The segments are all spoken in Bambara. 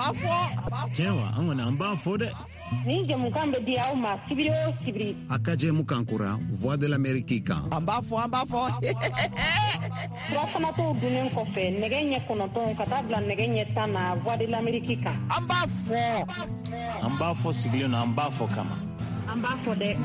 Cewa an wani an ba fo de. Ni jamukan be di aw ma sibiri o sibiri. Akaje mukankura Voix de l'Amérique kan. An b'a fɔ. Furafana to dunnen kɔfɛ nɛgɛ ɲɛ 9 ka taa bila nɛgɛ ɲɛ 10 na Voix de l'Amérique kan. An b'a fɔ. An b'a fɔ sigilen na an b'a fɔ kama. An b'a fɔ dɛ.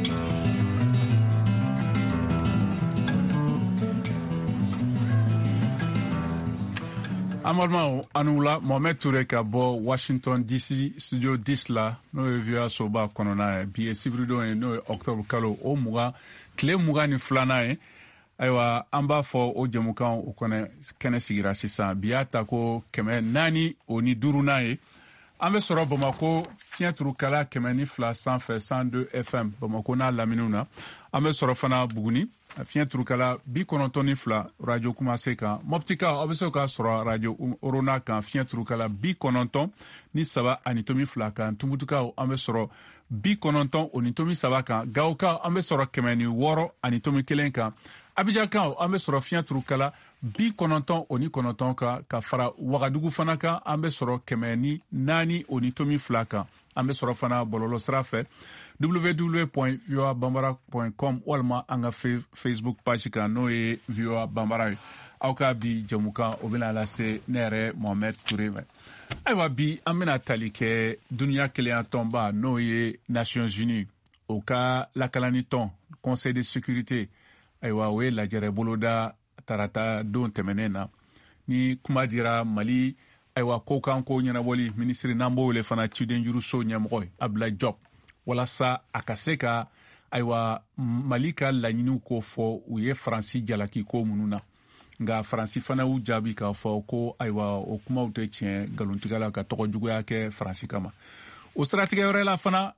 Amalma Anoula Mohamed Touré ka bɔ Washington DC studio 10 la n'o ye VOA soba kɔnɔna ye bi ye sibirido ye n'o ye octobre kalo o mugan tile 22 ye ayiwa an b'a fɔ o jɛmukan o kɛnɛ sigira sisan bi y'a ta ko 400 o ni 5 ye an bɛ sɔrɔ Bamako fiɲɛ turukala 102 sanfɛ 102 FM Bamako n'a laminiw na an bɛ sɔrɔ fana Buguni fiɲɛ turukala 92 radio Kumase kan Moptika aw bɛ se ka sɔrɔ radio Orona kan fiɲɛ turukala 93 ani tomi 2 kan Tumbutukaw an bɛ sɔrɔ 90 ani tomi 3 kan Gawokaw an bɛ sɔrɔ 106 ani tomi 1 kan Abidjakaw an bɛ sɔrɔ fiɲɛ turukala 99 ani 9 kan ka fara Wagadugu fana kan an bɛ sɔrɔ 104 ani tomi 2 kan an bɛ sɔrɔ fana bɔlɔlɔ sira fɛ www.voabambara.com walima an ka Facebook page kan n'o ye VOA Bambara ye aw ka bi jamukan o bɛna lase ne yɛrɛ Mohamed Touré ma ayiwa bi an bɛna tali kɛ duniya kelenya tɔnba n'o ye Nations Unies o ka lakalani tɔn Conseil de sécurité ayiwa o ye lajɛrɛ boloda tarata don tɛmɛnen na ni kuma dira Mali ayiwa ko kan ko ɲɛnabɔli ministre n'an b'o wele fana ciden juruso ɲɛmɔgɔ ye Abdoulaye Diop walasa a ka se ka ayiwa Mali ka laɲiniw ko fɔ u ye Faransi jalaki ko minnu na nka Faransi fana y'u jaabi k'a fɔ ko ayiwa o kumaw tɛ tiɲɛ nkalontigiya la ka tɔgɔ juguya kɛ Faransi kama o siratigɛ wɛrɛ la fana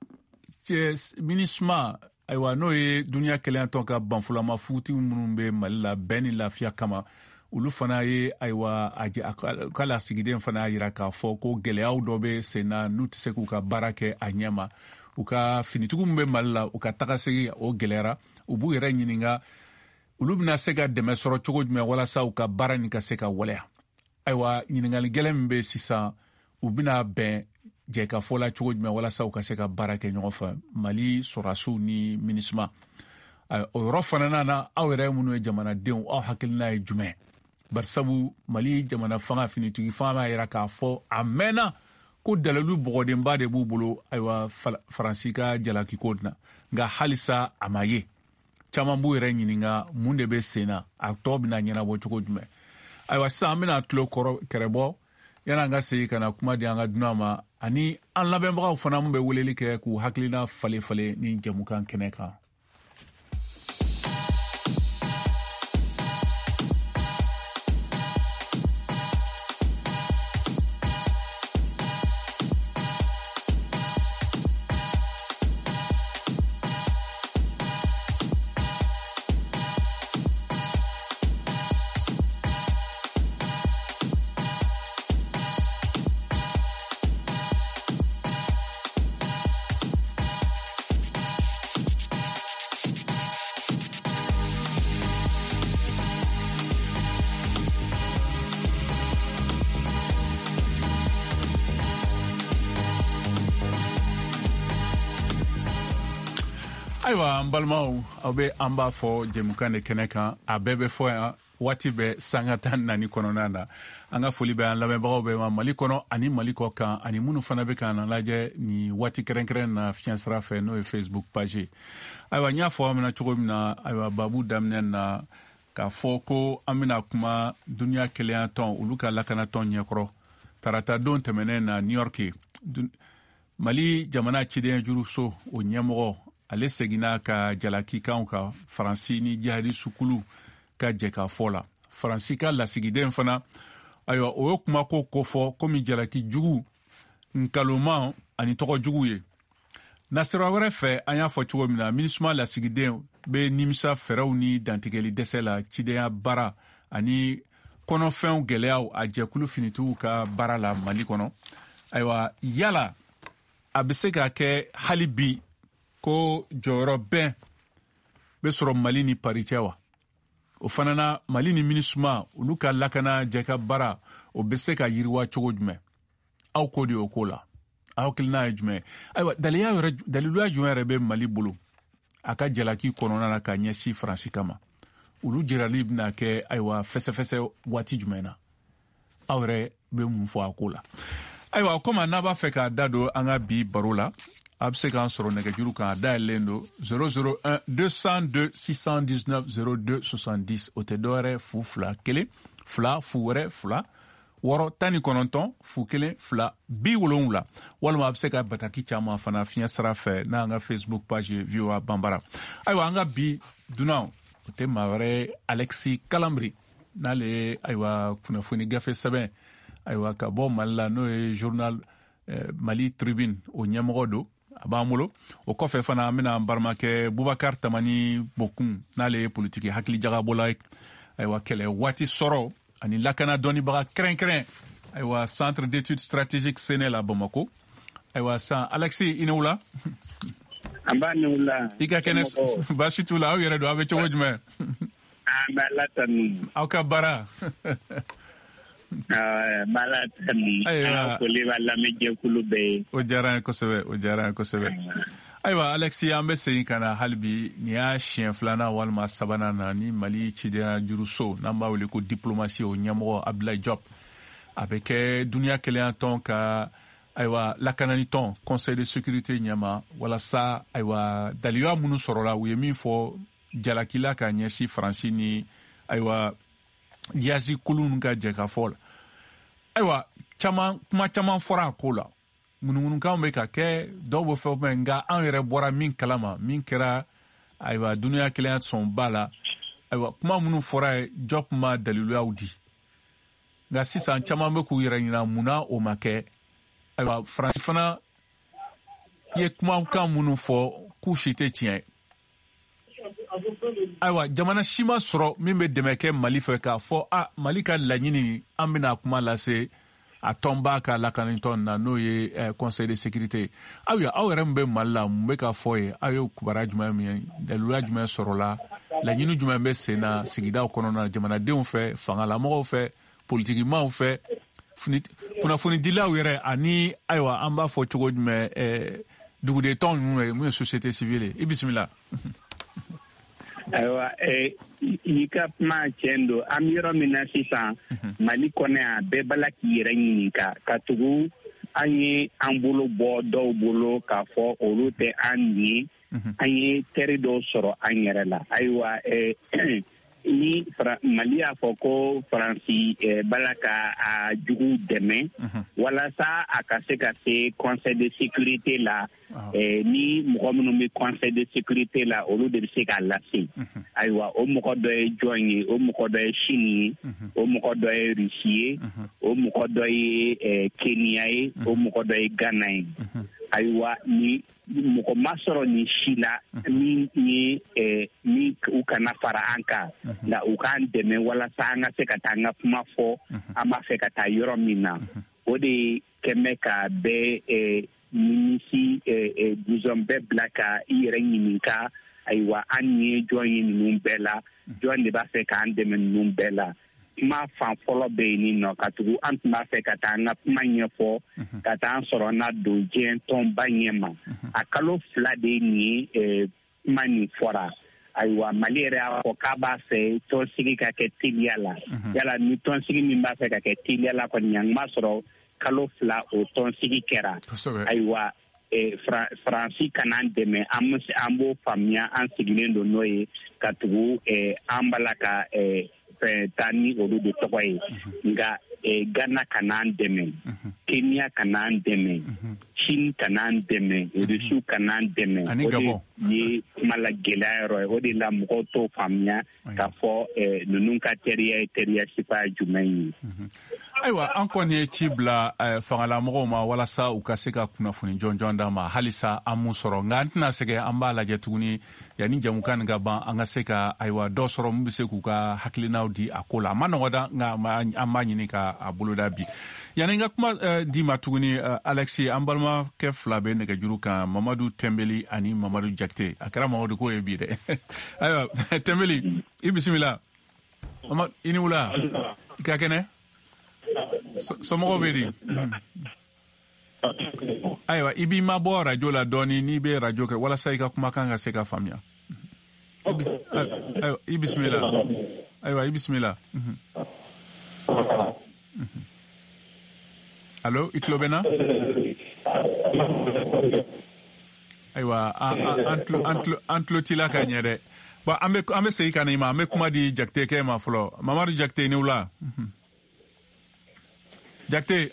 MINUSMA ayiwa n'o ye duniya kelenya tɔn ka banfulama futi minnu bɛ Mali la bɛn ni lafiya kama olu fana ye ayiwa ka lasigiden fana y'a jira k'a fɔ ko gɛlɛyaw dɔ bɛ sen na n'u tɛ se k'u ka baara kɛ a ɲɛma u ka finitigiw min bɛ Mali la u ka tagasegi o gɛlɛyara u b'u yɛrɛ ɲininka olu bɛna se ka dɛmɛ sɔrɔ cogo jumɛn walasa u ka baara nin ka se ka waleya ayiwa ɲininkali gɛlɛn min bɛ sisan u bɛna bɛn jɛkafɔ la cogo jumɛn walasa u ka se ka baara kɛ ɲɔgɔn fɛ Mali sɔrɔdasiw ni MINUSMA o yɔrɔ fana na aw yɛrɛ minnu ye jamanadenw aw hakilina ye jumɛn barisabu Mali jamana fanga finitigi fanga b'a jira k'a fɔ a mɛnna ko dalilu bɔgɔdenba de b'u bolo ayiwa Faransi ka jalaki ko na nka halisa a ma ye caman b'u yɛrɛ ɲininka mun de bɛ sen na a tɔ bɛna ɲɛnabɔ cogo jumɛn ayiwa sisan an bɛna tulo kɛrɛbɔ yan'an ka segin ka na kuma di an ka dunan ma ani an lamɛnbagaw fana mun bɛ weleli kɛ k'u hakilina falen ni jamukan kɛnɛ kan. ayiwa an balimaw aw bɛ an b'a fɔ jɛmukan de kɛnɛ kan a bɛɛ bɛ fɔ yan waati bɛɛ sanga 14 kɔnɔna na an ka foli bɛ an lamɛnbagaw bɛɛ ma Mali kɔnɔ ani Mali kɔ kan ani minnu fana bɛ k'an lajɛ ni waati kɛrɛnkɛrɛn na fiɲɛ sira fɛ n'o ye Facebook page ayiwa n y'a fɔ an bɛna cogo min na ayiwa babu daminɛ na k'a fɔ ko an bɛna kuma duniya kelenya tɔn olu ka lakanatɔn ɲɛkɔrɔ tarata don tɛmɛnen na New York Mali jamana ciden juruso o ɲɛmɔgɔ ale seginna ka jalakikanw ka Faransi ni jihadi sukulu ka jɛkafɔ la Faransi ka lasigiden fana ayiwa o ye kuma ko fɔ komi jalaki jugu nkalonman ani tɔgɔ jugu ye nasira wɛrɛ fɛ an y'a fɔ cogo min na MINUSMA lasigiden bɛ nimisa fɛrɛw ni dantigɛli dɛsɛ la cidenya baara ani kɔnɔfɛnw gɛlɛyaw a jɛkulu finitigiw ka baara la Mali kɔnɔ ayiwa yala a bɛ se ka kɛ hali bi ko jɔyɔrɔ bɛn bɛ sɔrɔ Mali ni Paris cɛ wa o fana na Mali ni MINUSMA olu ka lakana jɛka baara o bɛ se ka yiriwa cogo jumɛn aw ko de o ko la aw kilina jumɛn ayiwa daliluya jumɛn yɛrɛ bɛ Mali bolo a ka jalaki kɔnɔna na ka ɲɛsi Faransi kama olu jirali bɛna kɛ ayiwa fɛsɛfɛsɛ waati jumɛn na aw yɛrɛ bɛ mun fɔ a ko la ayiwa komi n'a b'a fɛ k'a da don an ka bi baro la a bɛ se k'an sɔrɔ nɛgɛjuru kan a dayɛlɛlen don 001 202 619 02 70 o tɛ dɔwɛrɛ fu 2 1 2 fu wɛrɛ 2 6 19 fu 1 2 70 walima a bɛ se ka bataki caman fana fiɲɛ sira fɛ n'an ka Facebook page VOA Bambara ayiwa an ka bi dunan o tɛ maa wɛrɛ Alexis Kalambri n'ale ye ayiwa kunnafoni gafe sɛbɛn ayiwa ka bɔ Mali la n'o ye journal Mali Tribune o ɲɛmɔgɔ don a b'an bolo o kɔfɛ fana an bɛna an balimakɛ Bubakar Tamani Bokun n'ale ye politiki hakilijagabɔla ye ayiwa kɛlɛ waati sɔrɔ ani lakana dɔnnibaga kɛrɛnkɛrɛn ayiwa centre d'études stratégiques Séné la Bamako ayiwa san Alexis i ni wula an b'a ni wula i ka kɛnɛ baasi t'u la aw yɛrɛ don aw bɛ cogo jumɛn an bɛ Ala tanu aw ka baara Ala tanu an foli b'a lamɛnjɛkulu bɛɛ o diyara n ye kosɛbɛ ayiwa Alexis an bɛ segin ka na hali bi nin y'a siɲɛ 2nan walima 3nan na ni Mali cidenya juruso n'an b'a wele ko diplomasi o ɲɛmɔgɔ Abdoulaye Diop a bɛ kɛ duniya kelenya tɔn ka ayiwa lakanani tɔn conseil de sécurité ɲɛma walasa ayiwa daliluya minnu sɔrɔla u ye min fɔ jalakila ka ɲɛsi Faransi ni ayiwa Diazi Kulun ka jɛkafɔ la ayiwa kuma caman fɔra a ko la ŋunuŋunukan bɛ ka kɛ dɔw bɛ fɛn fɛn nka an yɛrɛ bɔra min kalama min kɛra ayiwa duniya kelenya sɔnba la ayiwa kuma minnu fɔra ye Diop ma daliluyaw di nka sisan caman bɛ k'u yɛrɛ ɲina munna o ma kɛ ayiwa Faransi fana ye kumakan minnu fɔ k'u si tɛ tiɲɛ ayiwa jamana si ma sɔrɔ min bɛ dɛmɛ kɛ Mali fɛ k'a fɔ Mali ka laɲini an bɛna kuma lase a tɔnba ka lakanani tɔn na n'o ye conseil de sécurité aw yɛrɛ min bɛ Mali la mun bɛ ka fɔ ye aw ye kibaruya jumɛn min ye daliluya jumɛn sɔrɔla laɲini jumɛn bɛ sen na sigidaw kɔnɔna na jamanadenw fɛ fangalamɔgɔw fɛ politikimaw fɛ kunnafonidilaw yɛrɛ ani ayiwa an b'a fɔ cogo jumɛn duguden tɔn ninnu ye mun ye société civile i bisimila ayiwa i ka kuma tiɲɛ don an bɛ yɔrɔ min na sisan Mali kɔnɔ yan bɛɛ bala k'i yɛrɛ ɲininka ka tugu an ye an bolo bɔ dɔw bolo k'a fɔ olu tɛ an ye an ye teri dɔw sɔrɔ an yɛrɛ la ayiwa ni Mali y'a fɔ ko Faransi bala ka a jugu dɛmɛ walasa a ka se ka se conseil de sécurité la ni mɔgɔ minnu bɛ conseil de sécurité la olu de bɛ se k'a lase ayiwa o mɔgɔ dɔ ye jɔn ye o mɔgɔ dɔ ye Chine ye o mɔgɔ dɔ ye Russie ye o mɔgɔ dɔ ye Kenya ye o mɔgɔ dɔ ye Ghana ye ayiwa ni mɔgɔ ma sɔrɔ nin si la min ye min u kana fara an kan nka u k'an dɛmɛ walasa an ka se ka taa an ka kuma fɔ an b'a fɛ ka taa yɔrɔ min na o de kɛmɛ ka bɛɛ nimisi disons bɛɛ bila ka i yɛrɛ ɲininka ayiwa an ye jɔn ye ninnu bɛɛ la jɔn de b'a fɛ k'an dɛmɛ ninnu bɛɛ la kuma fan fɔlɔ bɛ yen nin nɔ ka tugu an tun b'a fɛ ka taa an ka kuma ɲɛfɔ ka taa an sɔrɔ na don diɲɛ tɔnba ɲɛma a kalo 2 de ye nin kuma nin fɔra ayiwa Mali yɛrɛ y'a fɔ k'a b'a fɛ tɔnsigi ka kɛ teliya la yala ni tɔnsigi min b'a fɛ ka kɛ teliya la kɔni yan b'a sɔrɔ kalo 2 o tɔnsigi kɛra ayiwa Faransi kana an dɛmɛ an b'o faamuya an sigilen don n'o ye ka tugu an bala ka taa ni olu de tɔgɔ ye nka Ghana kana an dɛmɛ Kenya kana an dɛmɛ Chine kana an dɛmɛ Russie kana an dɛmɛ o de ye kuma la gɛlɛya yɔrɔ ye o de la mɔgɔw t'o faamuya k'a fɔ ninnu ka teriya ye teriya sifa jumɛn ye ayiwa an kɔni ye ci bila fangalamɔgɔw ma walasa u ka se ka kunnafoni jɔnjɔn d'an ma halisa an m'u sɔrɔ nka an tɛna sɛgɛn an b'a lajɛ tuguni yanni jamukan nin ka ban an ka se ka ayiwa dɔ sɔrɔ min bɛ se k'u ka hakilinaw di a ko la a ma nɔgɔ da nka an b'a ɲini ka a boloda bi yanni n ka kuma di ma tuguni Alexis an balimakɛ 2 bɛ nɛgɛjuru kan Mamadu Tɛnbeli ani Mamadu Jakite a kɛra Mamadu ko ye bi dɛ ayiwa Tɛnbeli i bisimila i ni wula i ka kɛnɛ somɔgɔw bɛ di Ayiwa i b'i mabɔ radio la dɔɔni n'i bɛ radio kɛ walasa i ka kumakan ka se ka faamuya. Ayiwa i bisimila. Ayiwa i bisimila. Allo i tulo bɛ n na? Ayiwa an tulo t'i la ka ɲɛ dɛ. Bon an bɛ segin ka na i ma an bɛ kuma di Jakite kɛ ma fɔlɔ. Mamadu Jakite ni wula. Jakite.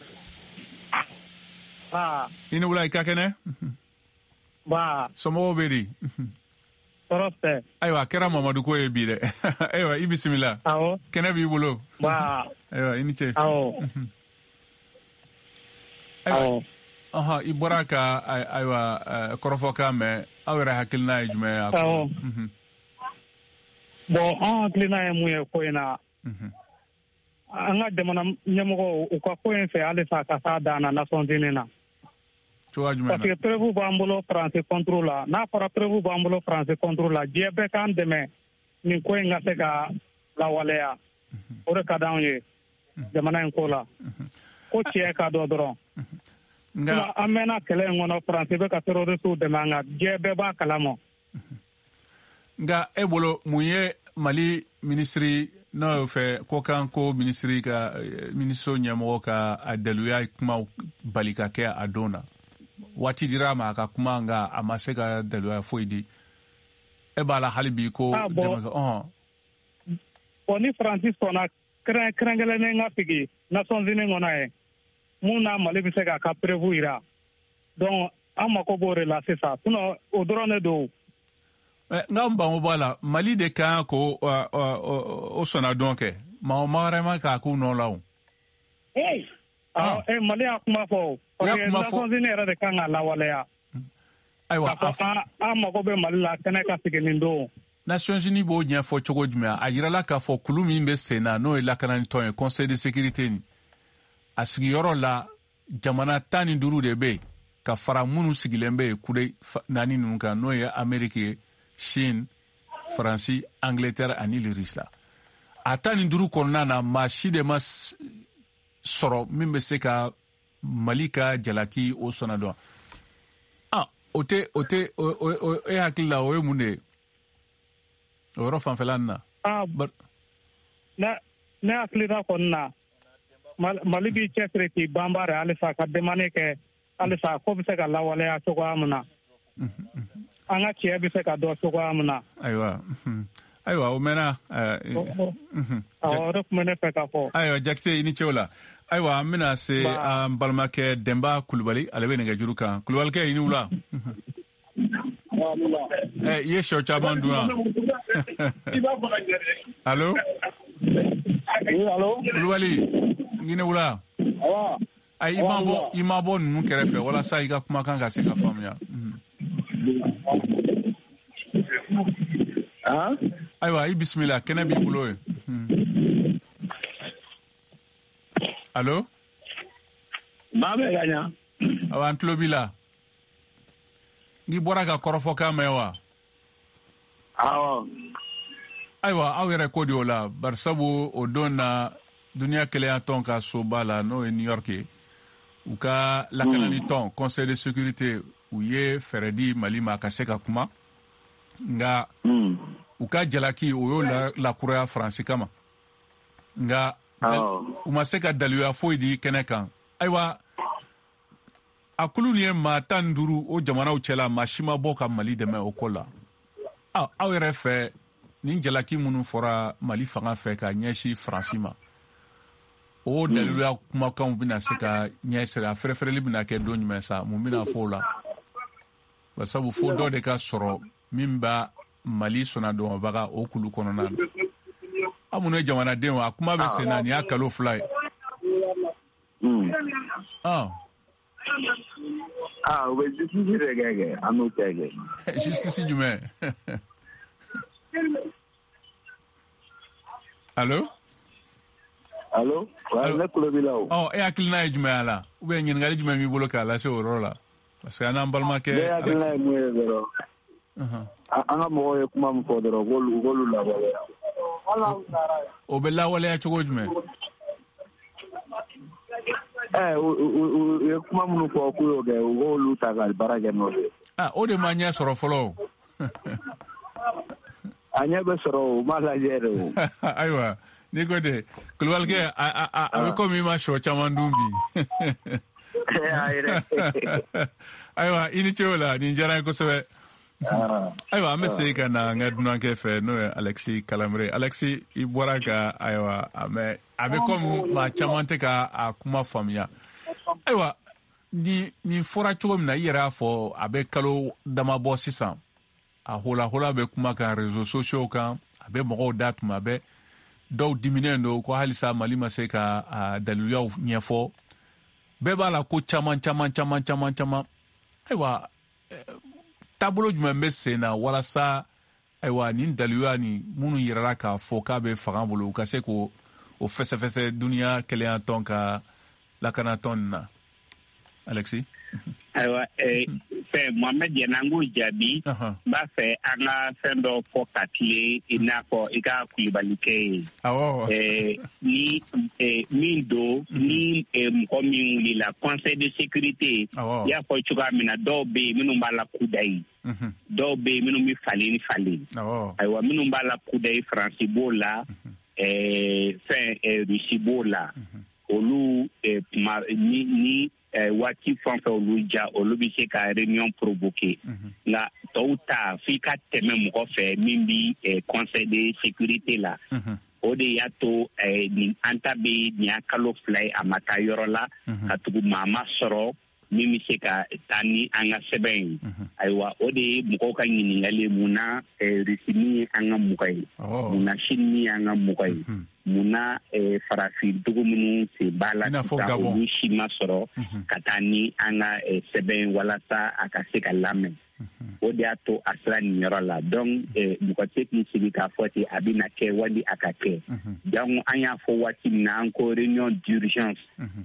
I ni wula i ka kɛnɛ? Somɔgɔw bɛ di? Tɔɔrɔ tɛ. Ayiwa a kɛra Mamadu ko ye bi dɛ. Ayiwa i bisimila. Awɔ. Kɛnɛ b'i bolo. Ayiwa i ni ce. Awɔ. Awɔ. I bɔra ka ayiwa kɔrɔfɔkan mɛn aw yɛrɛ hakilina ye jumɛn ye? Awɔ. Bon an hakilina ye mun ye ko in na. An ka jamana ɲɛmɔgɔw u ka ko in fɛ halisa ka taa dan na Nations Unies na. Cogoya jumɛn na? Parce que preuve b'an bolo France contre la. N'a fɔra preuve b'an bolo France contre la, diɲɛ bɛɛ k'an dɛmɛ nin ko in ka se ka lawaleya. O de ka d'anw ye jamana in ko la. Ko tiɲɛ ka dɔn dɔrɔn. Nka an mɛnna kɛlɛ in kɔnɔ France bɛ ka terroristes dɛmɛ an kan diɲɛ bɛɛ b'a kalama. Nka e bolo mun ye Mali ministre n'o fɛ ko kan ko ministre ɲɛmɔgɔ ka a daluya kuma bali ka kɛ a don na waati dira ma a ka kuma nka a ma se ka daluya foyi di e b'a la hali bi ko dɛmɛ ka bon ni Francis sɔnna kɛrɛnkɛrɛnnen ka sigi Nations Unies kɔnɔ ye mun na Mali bɛ se k'a ka preuve jira donc an mako b'o de la sisan sinon o dɔrɔn de don. Nga mbango bala Mali de kan ko o sɔnna dɔn kɛ maa wɛrɛ ma k'a k'u nɔ la o. Mali y'a kuma fɔ parce que Nations Unies yɛrɛ de kan ka lawaleya. Ayiwa an mako bɛ Mali la kɛnɛ ka sigi nin don. Nations Unies b'o ɲɛfɔ cogo jumɛn a yirala k'a fɔ kulu min bɛ sen na n'o ye lakananitɔn ye Conseil de sécurité ni a sigiyɔrɔ la jamana 15 de bɛ yen ka fara minnu sigilen bɛ yen kule 4 ninnu kan n'o ye Amérique ye Chine, Faransi, Angleterre ani l'Iris la. A 15 kɔnɔna na maa si de ma sɔrɔ min bɛ se ka Mali ka jalaki o sɔnna dɔn. O tɛ e hakili la o ye mun de ye? O yɔrɔ fanfɛla nin na. Ne hakilina kɔni na Mali b'i cɛsiri k'i banbari halisa ka demande kɛ halisa ko bɛ se ka lawaleya cogoya min na. An ka tiɲɛ bɛ se ka dɔn cogoya min na. Ayiwa o mɛnna. O de tun bɛ ne fɛ ka fɔ. Ayiwa Jakite i ni ce o la. Ayiwa an bɛna se an balimakɛ Denba Kulubali ale bɛ nɛgɛjuru kan. Kulubalikɛ i ni wula. I ye sɔ caman dun wa? Allo? Kulubali i ni wula. Ayi i ma bɔ ninnu kɛrɛfɛ walasa i ka kumakan ka se ka faamuya. Ayiwa i bisimila kɛnɛ b'i bolo ye. Allo? Maa bɛ ka ɲa. Awɔ an tulo b'i la. N'i bɔra ka kɔrɔfɔkan mɛn wa? Awɔ. Ayiwa aw yɛrɛ ko de o la barisabu o don na duniya kelenya tɔn ka soba la n'o ye New York ye u ka lakanani tɔn Conseil de sécurité u ye fɛɛrɛ di Mali ma ka se ka kuma nka u ka jalaki o y'o lakuraya Faransi kama nka u ma se ka daluya foyi di kɛnɛ kan. Ayiwa a kulu ye maa 15 o jamanaw cɛla maa si ma bɔ ka Mali dɛmɛ o ko la. Aw yɛrɛ fɛ nin jalaki minnu fɔra Mali fanga fɛ ka ɲɛsin Faransi ma o daluya kumakanw bɛna se ka ɲɛsira a fɛrɛfɛrɛli bɛna kɛ don jumɛn sa mun bɛna fɔ o la basabu fo dɔ de ka sɔrɔ min b'a Mali sɔnnadɔnbaga o kulu kɔnɔna na. Aw minnu ye jamanadenw a kuma bɛ sen na nin y'a kalo 2 ye. U bɛ justice de kɛ an n'o tɛ kɛ. Justice jumɛn? Allo? Ne tulo b'i la o. E hakilina ye jumɛn a la ou bien ɲininkali jumɛn b'i bolo k'a lase o yɔrɔ la parce que an n'an balimakɛ. Ne hakilina ye mun ye dɔrɔn an ka mɔgɔw ye kuma min fɔ dɔrɔn k'olu lawaleya. O bɛ lawaleya cogo jumɛn? kuma minnu fɔ k'u y'o kɛ u k'olu ta ka baara kɛ n'o ye. O de ma ɲɛ sɔrɔ fɔlɔ. A ɲɛ bɛ sɔrɔ o ma lajɛ de o. Ayiwa n'i ko de Kulubalikɛ a bɛ komi i ma sɔ caman dun bi. Ayiwa i ni ce o la nin diyara n ye kosɛbɛ. Ayiwa an bɛ segin ka na an ka dunankɛ fɛ n'o ye Alexis Kalamire. Alexis i bɔra ka ayiwa a bɛ komi maa caman tɛ ka a kuma faamuya. Ayiwa nin fɔra cogo min na i yɛrɛ y'a fɔ a bɛ kalo dama bɔ sisan a holahola bɛ kuma kan réseaux sociaux kan a bɛ mɔgɔw da tuma bɛɛ dɔw diminen don ko halisa Mali ma se ka daliluyaw ɲɛfɔ bɛɛ b'a la ko caman. Ayiwa taabolo jumɛn bɛ sen na walasa ayiwa nin daliluya ni minnu yirala k'a fɔ k'a bɛ fanga bolo u ka se k'o fɛsɛfɛsɛ duniya kɛlɛya tɔn ka lakana tɔn na Alexis. Ayiwa fɛn Mohamed Yanango jaabi b'a fɛ an ka fɛn dɔ fɔ ka tile i n'a fɔ i ka Kulubalikɛ ye. Ni min don ni mɔgɔ min wulila Conseil de sécurité i y'a fɔ cogoya min na dɔw bɛ yen minnu b'a la kudayi dɔw bɛ yen minnu bɛ falen. Ayiwa minnu b'a la kudayi Faransi b'o la Rusi b'o la olu ni waati fɛn fɛn olu ja olu bɛ se ka réunion provoquer nka tɔw ta f'i ka tɛmɛ mɔgɔ fɛ min bɛ Conseil de sécurité la o de y'a to an ta bɛ nin y'a kalo 2 ye a ma taa yɔrɔ la ka tugu maa ma sɔrɔ min bɛ se ka taa ni an ka sɛbɛn ye ayiwa o de ye mɔgɔw ka ɲininkali munna Rusi min ye an ka mɔgɔ ye munna Chine min ye an ka mɔgɔ ye munna farafin dugu minnu sen b'a la ka olu si ma sɔrɔ ka taa ni an ka sɛbɛn walasa a ka se ka lamɛn o de y'a to a sera nin yɔrɔ la donc mɔgɔ tɛ k'i sigi k'a fɔ ten a bɛna kɛ wali a ka kɛ donc an y'a fɔ waati min na an ko réunion d'urgence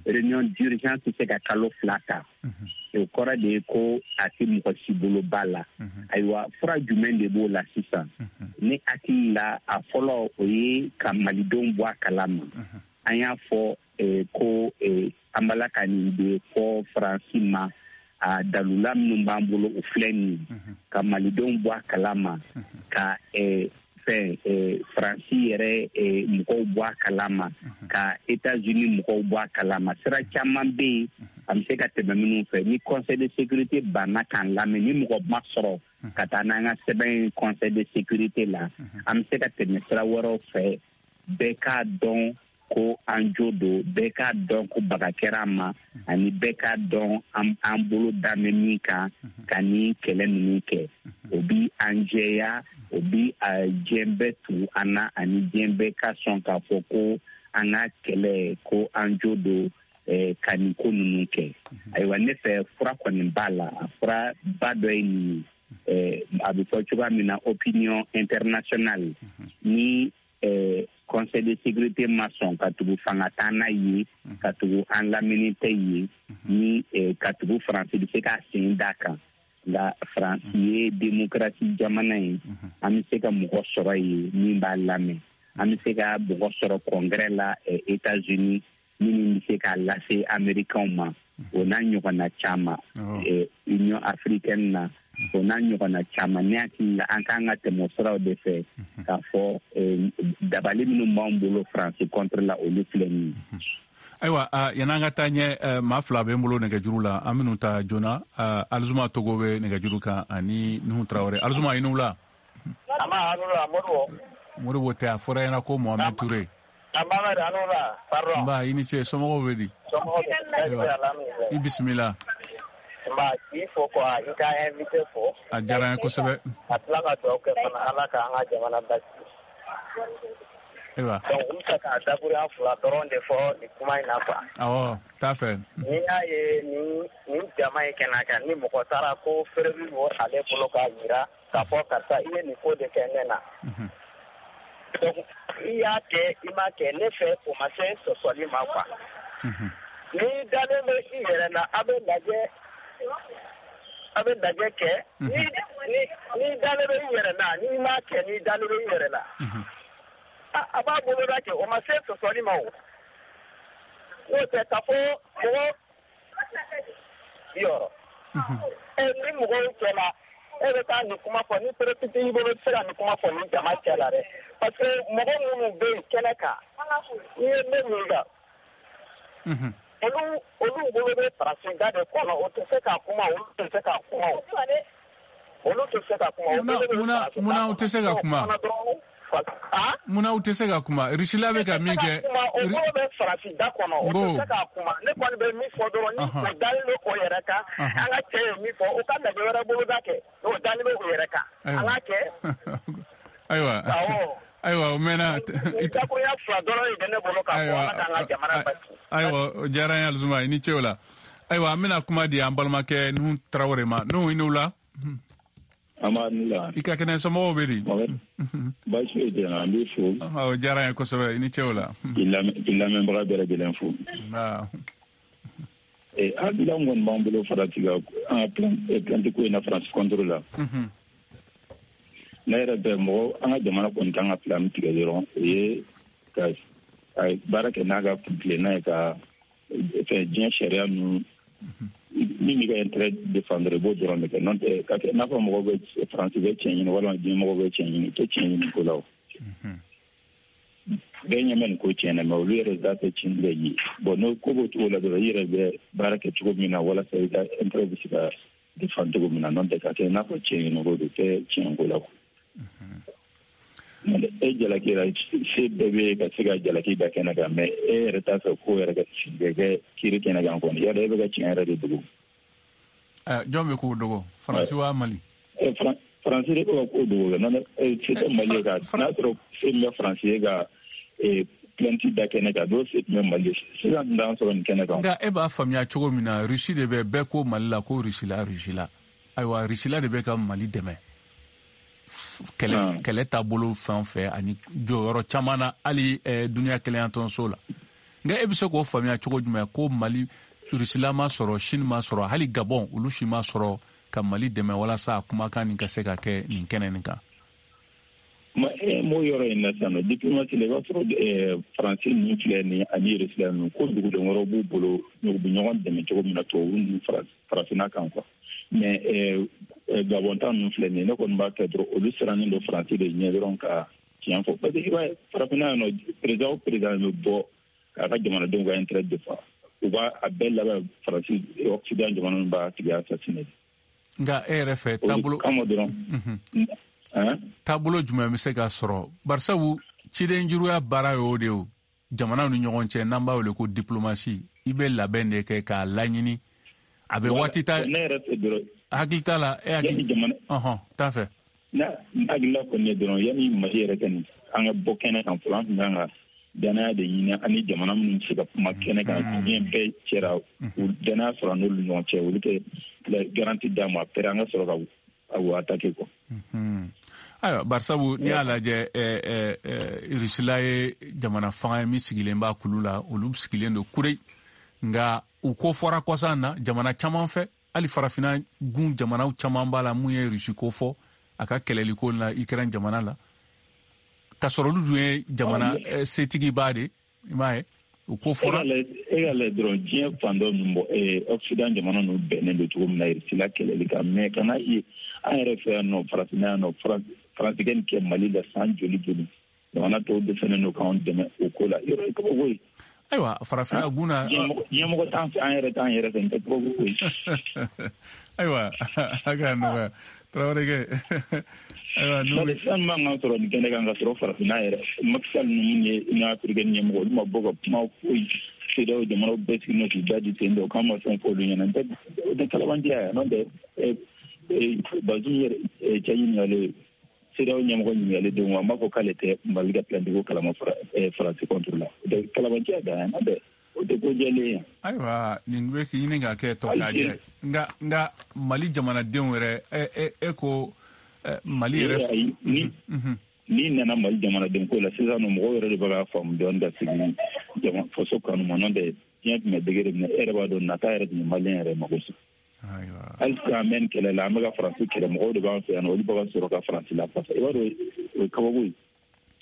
tɛ se ka kalo 2 ta o kɔrɔ de ye ko a tɛ mɔgɔ si bolo ba la ayiwa fura jumɛn de b'o la sisan ne hakili la a fɔlɔ o ye ka malidenw bɔ a kalama an y'a fɔ ko an b'a la ka nin de fɔ Faransi ma a dalula minnu b'an bolo o filɛ nin ka malidenw bɔ a kalama ka Faransi yɛrɛ mɔgɔw bɔ a kalama ka États-Unis mɔgɔw bɔ a kalama sira caman bɛ yen an bɛ se ka tɛmɛ minnu fɛ ni Conseil de sécurité banna k'an lamɛn ni mɔgɔ ma sɔrɔ ka taa n'an ka sɛbɛn Conseil de sécurité la an bɛ se ka tɛmɛ sira wɛrɛw fɛ bɛɛ k'a dɔn ko an jo don bɛɛ k'a dɔn ko baga kɛra an ma ani bɛɛ k'a dɔn an bolo damɛ min kan ka ni kɛlɛ ninnu kɛ o bi an jɛya o bi diɲɛ bɛɛ tu an na ani diɲɛ bɛɛ ka sɔn k'a fɔ ko an ka kɛlɛ ko an jo don ka nin ko ninnu kɛ ayiwa ne fɛ fura kɔni b'a la a fura ba dɔ ye nin a bɛ fɔ cogoya min na opinion internationale ni Conseil de sécurité ma sɔn ka tugu fanga t'an na ye ka tugu an lamini tɛ ye ni ka tugu Faransi bɛ se ka sen d'a kan nka Faransi ye démocratie jamana ye an bɛ se ka mɔgɔ sɔrɔ ye min b'a lamɛn an bɛ se ka mɔgɔ sɔrɔ congrès la États-Unis minnu bɛ se k'a lase Américains ma o n'a ɲɔgɔnna caman Union africaine na o n'a ɲɔgɔnna caman ne hakili la an kan ka tɛmɛ siraw de fɛ k'a fɔ dabali minnu b'an bolo Faransi contre la olu filɛ nin ye. Ayiwa yan'an ka taa ɲɛ maa 2 bɛ n bolo nɛgɛjuru la an bɛn'u ta joona Alizuma Togo bɛ nɛgɛjuru kan ani Nuhu Tarawele Alizuma i n'u la. Modibo tɛ a fɔra ɲɛna ko Mohamed Touré. Nba i ni ce somɔgɔw bɛ di. I bisimila. K'i fo quoi i ka invité fo. A diyara n ye kosɛbɛ. A tila ka dugawu kɛ fana Ala k'an ka jamana basigi. Ayiwa. Donc n bɛ fɛ ka dakuruya 2 dɔrɔn de fɔ nin kuma in na quoi. Awɔ t'a fɛ. N'i y'a ye nin jama in kɛnɛ kan ni mɔgɔ taara ko feereli bɔ ale bolo k'a jira k'a fɔ karisa i ye nin ko de kɛ ne na. Donc i y'a kɛ i m'a kɛ ne fɛ o ma se sɔsɔli ma quoi. N'i dalen bɛ i yɛrɛ la a bɛ lajɛ kɛ ni dalen bɛ i yɛrɛ la n'i m'a kɛ ni dalen bɛ i yɛrɛ la a b'a bolo da kɛ o ma se sɔsɔli ma o n'o tɛ ka fɔ yɔrɔ ni mɔgɔw cɛla e bɛ taa nin kuma fɔ ni perepiti i bolo se ka nin kuma fɔ ni jama cɛ la dɛ parce que mɔgɔ minnu bɛ yen kɛnɛ kan n'i ye ne ɲininka olu bolo bɛ farafin da de kɔnɔ o tɛ se ka kuma olu tɛ se ka kuma olu tɛ se ka kuma munna u tɛ se ka kuma munna u tɛ se ka kuma risila bɛ ka min kɛ o bolo bɛ farafin da kɔnɔ o tɛ se ka kuma ne kɔni bɛ min fɔ dɔrɔn ni o dalen bɛ o yɛrɛ kan an ka cɛ ye min fɔ o ka lajɛ wɛrɛ boloda kɛ o dalen bɛ o yɛrɛ kan an ka kɛ ayiwa o mɛnna dakuruya fila dɔrɔn de ne bolo ka fɔ ala k'an ka jamana basi ayiwa o diyara n ye Alizuma i ni ce o la ayiwa an bɛna kuma di an balimakɛ Nuhu Tarawele ma Nuhu i n'o la i ka kɛnɛ somɔgɔw bɛ di baasi tɛ an b'i fo o diyara n ye kosɛbɛ i ni ce o la k'i lamɛnbaga bɛɛ lajɛlen fo hakilila kɔni b'an bolo farati ka an ka planti ko in na France contre la ne yɛrɛ bɛ mɔgɔ an ka jamana kɔni kan ka plan tigɛ dɔrɔn o ye ka baara kɛ n'a ka kuntilenna ye ka diɲɛ sariya ninnu min bɛ ka intérêt défendre i b'o dɔrɔn de kɛ n'o tɛ ka kɛ n'a fɔ mɔgɔw bɛ faransi bɛ tiɲɛ ɲini walima diɲɛ mɔgɔw bɛ tiɲɛ ɲini i tɛ tiɲɛ ɲini ko la o bɛɛ ɲɛ bɛ nin ko tiɲɛ na mɛ olu yɛrɛ da tɛ tiɲɛ bɛ ye bon n'o ko b'o cogo la dɔrɔn i yɛrɛ bɛ baara kɛ cogo min na walasa i ka intérêt bɛ se ka défendre cogo min na n'o tɛ ka kɛ n'a fɔ tiɲɛ ɲini ko do tɛ tiɲɛ ko la e jalaki la se bɛɛ bɛ ka se ka jalaki da kɛnɛ kan mɛ e yɛrɛ t'a fɛ ko yɛrɛ ka kɛ kiri kɛnɛ kan kɔni yala e bɛ ka tiɲɛ yɛrɛ de dogo jɔn bɛ k'o dogo faransi wa mali faransi de bɛ ka k'o dogo se tɛ mali ye ka n'a sɔrɔ se min bɛ faransi ye ka planti da kɛnɛ kan dɔw se tun bɛ mali sisan tun t'an sɔrɔ nin kɛnɛ kan nka e b'a faamuya cogo min na rusi de bɛ bɛɛ ko mali la ko rusila ayiwa rusila de bɛ ka mali dɛmɛ kɛlɛ taabolo fɛn fɛ ani jɔyɔrɔ caman na hali duniya kɛlɛya tɔnso la nka e bɛ se k'o faamuya cogo jumɛn ko mali rusila ma sɔrɔ sini ma sɔrɔ hali gabɔn olu si ma sɔrɔ ka mali dɛmɛ walasa a kumakan nin ka se ka kɛ nin kɛnɛ nin kan m'o yɔrɔ in na sisan diplomasi la i b'a sɔrɔ faransi ninnu filɛ nin ani rusila ninnu ko dugudenw wɛrɛw b'u bolo u bɛ ɲɔgɔn dɛmɛ cogo min na tubabu ninnu farafinna kan kuwa mɛ gabɔnta ninnu filɛ nin ye ne kɔni b'a kɛ dɔrɔn olu sirannen don faransi de ɲɛ dɔrɔn ka tiɲɛ fɔ parce que i b'a ye farafinna yan nɔ président o président bɛ bɔ k'a ka jamanadenw ka intérêt défend u b'a a bɛɛ laban faransi occident jamana ninnu b'a tigi assassiné nka e yɛrɛ fɛ taabolo kama dɔrɔn taabolo jumɛn bɛ se ka sɔrɔ barisabu ciden juruya baara y'o de ye o jamanaw ni ɲɔgɔn cɛ n'an b'a wele ko diplomasi i bɛ labɛn de kɛ k'a laɲini a bɛ waati ta ne yɛrɛ fɛ dɔrɔn hakili t'a la e hakili t'a fɛ ne hakilila kɔni ye dɔrɔn yanni mali yɛrɛ ka nin an ka bɔ kɛnɛ kan fɔlɔ an tun kan ka danaya de ɲini ani jamana minnu bɛ se ka kuma kɛnɛ kan diɲɛ bɛɛ cɛra u danaya sɔrɔ n'olu ɲɔgɔn cɛ olu tɛ garanti d'a ma pɛrɛ an ka sɔrɔ ka a attaquer quoi ayiwa barisabu n'i y'a lajɛ rusila ye jamana fanga ye min sigilen b'a kulu la olu sigilen don kure nka u ko fɔra kɔsan na jamana caman fɛ hali farafinna gun jamanaw caman b'a la mun ye rusi ko fɔ a ka kɛlɛliko la Ukraine jamana la ka sɔrɔ olu dun ye jamana setigiba de i m'a ye u ko fɔra e ka lajɛ dɔrɔn diɲɛ fan dɔ ninnu bɔ occident jamana ninnu bɛnnen don cogo min na rusila kɛlɛli kan mɛ kana ye an yɛrɛ fɛ yan nɔ farafinna yan nɔ faransikɛ nin kɛ mali la san joli jamana tɔw de fɛnɛ don k'anw dɛmɛ o ko la yɔrɔ ye kabako ye ayiwa farafinna gunna ɲɛmɔgɔ t'an fɛ an yɛrɛ fɛ n tɛ kabako ye ayiwa a ka nɔgɔya Tarawelekɛ ayiwa fɛn man kan sɔrɔ nin kɛnɛ kan ka sɔrɔ farafinna yɛrɛ makisal ninnu ye n'a afirikɛni ɲɛmɔgɔ olu ma bɔ ka kuma foyi CEDEAO jamanaw bɛɛ sigi n'o k'u da di sen dɔ o k'an ma fɛn fɔ olu ɲɛna o tɛ kalabantiya ye n'o tɛ Bazoum yɛrɛ cɛ ɲininkalen CEDEAO ɲɛmɔgɔ ɲininkalen don wa n b'a fɔ k'ale tɛ Mali ka plantiko kalama faransi contre la o tɛ kalabantiya da yan n'o tɛ o tɛ ko jɛlen ye ayiwa nin bɛ k'i ɲini ka kɛ tɔkajɛ nka Mali jamanadenw yɛrɛ e ko Mali yɛrɛ n'i nana Mali jamanaden ko la sisan nɔ mɔgɔw yɛrɛ de bɛ k'a faamu dɔɔnin ka sigi faso kanu ma n'o tɛ diɲɛ tun bɛ degere min na e yɛrɛ b'a dɔn nata yɛrɛ tun bɛ maliyɛn yɛrɛ mago sa hali sisan an bɛ nin kɛlɛ la an bɛ ka faransi kɛlɛ mɔgɔw de b'an fɛ yan olu bɛ ka sɔrɔ ka faransi la fasa i b'a dɔn o ye kabako ye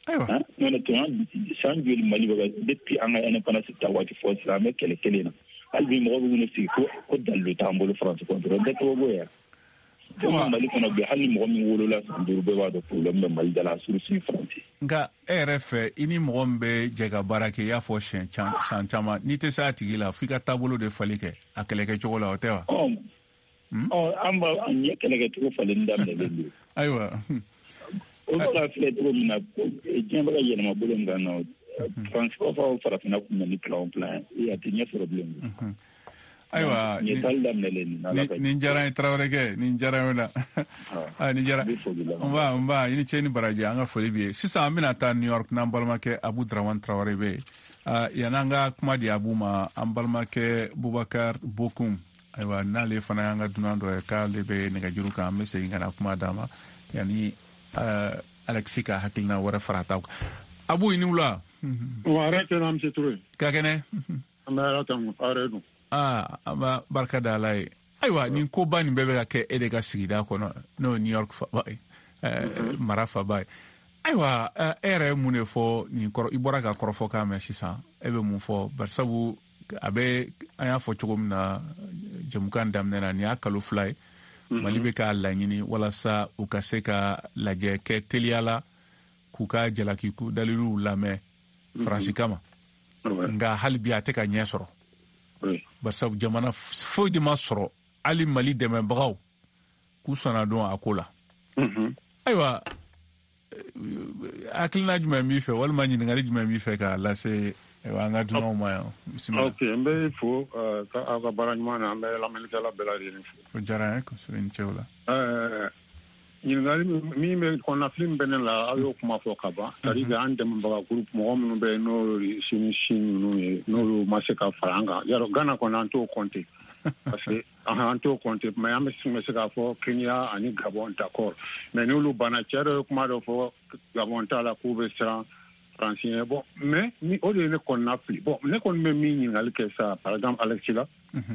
n'o tɛ san joli Mali bɛ ka depuis an ka indépendance ta waati fɔ sisan an bɛ kɛlɛ kelen na albi mo ko ni si ko dalu tambolo France contre de to boya ko mali kono be hali mo mi wolo la sandur be wa do problem be mali dala sur si France nga RF ini mo be jega barake ya fo shen chama ni te sa tigila fika tabolo de falike akeleke chokola otewa amba anye keleke to falinda le aywa o la flet ko mina ko jamba ga yena mabolo ngana transport fa farafina ku mali plan ya tinye problem aywa ni jara Traoré ke ni jara wala ni jara mba ini cheni baraji anga folibi sisa amina ta New York na balma ke Abu Drawan Traoré be yananga kuma di abuma ambalma ke Boubacar Bokoum aywa nale fana yanga dunando ka lebe ne gajuru ka mese ngana kuma dama yani Alexika hakilna wara farata Abu ini wala wa arete na mseture kakene amara tamu aredu aba barka da lai aywa ni ko bani bebe ka ke edega sigida kono no New York fa bai marafa bai aywa ere mune fo ni koro ibora ka korofo ka me sisa ebe mu fo barsabu abe aya fo chogum na jamukan damne na ni akalu fly malibe ka lanyini wala sa ukaseka laje ke teliala kuka jalaki ku dalilu lame fransikama nga halbi ateka nyesoro barsa jamana fo di masoro ali mali deme bagaw ku sana don akola aywa akilna juma mi fe wal mani ngali juma mi fe ka la se wa nga duna ma bismillah okay mbe fo ka aka baranyana mbe la melika la belari fo jara ko surin chewla ngali mi me kona film benen la ayo kuma fo kaba tari ga ande mbaga group mo mo be no shin no maseka faranga yaro gana kona anto konte parce que anto konte mais am meseka fo Kenya ani Gabon d'accord mais no lu bana chero kuma do fo Gabon tala ku be sera francien bon mais ni o de ne kona fli bon ne kon me mi ngali ke ça par exemple Alexila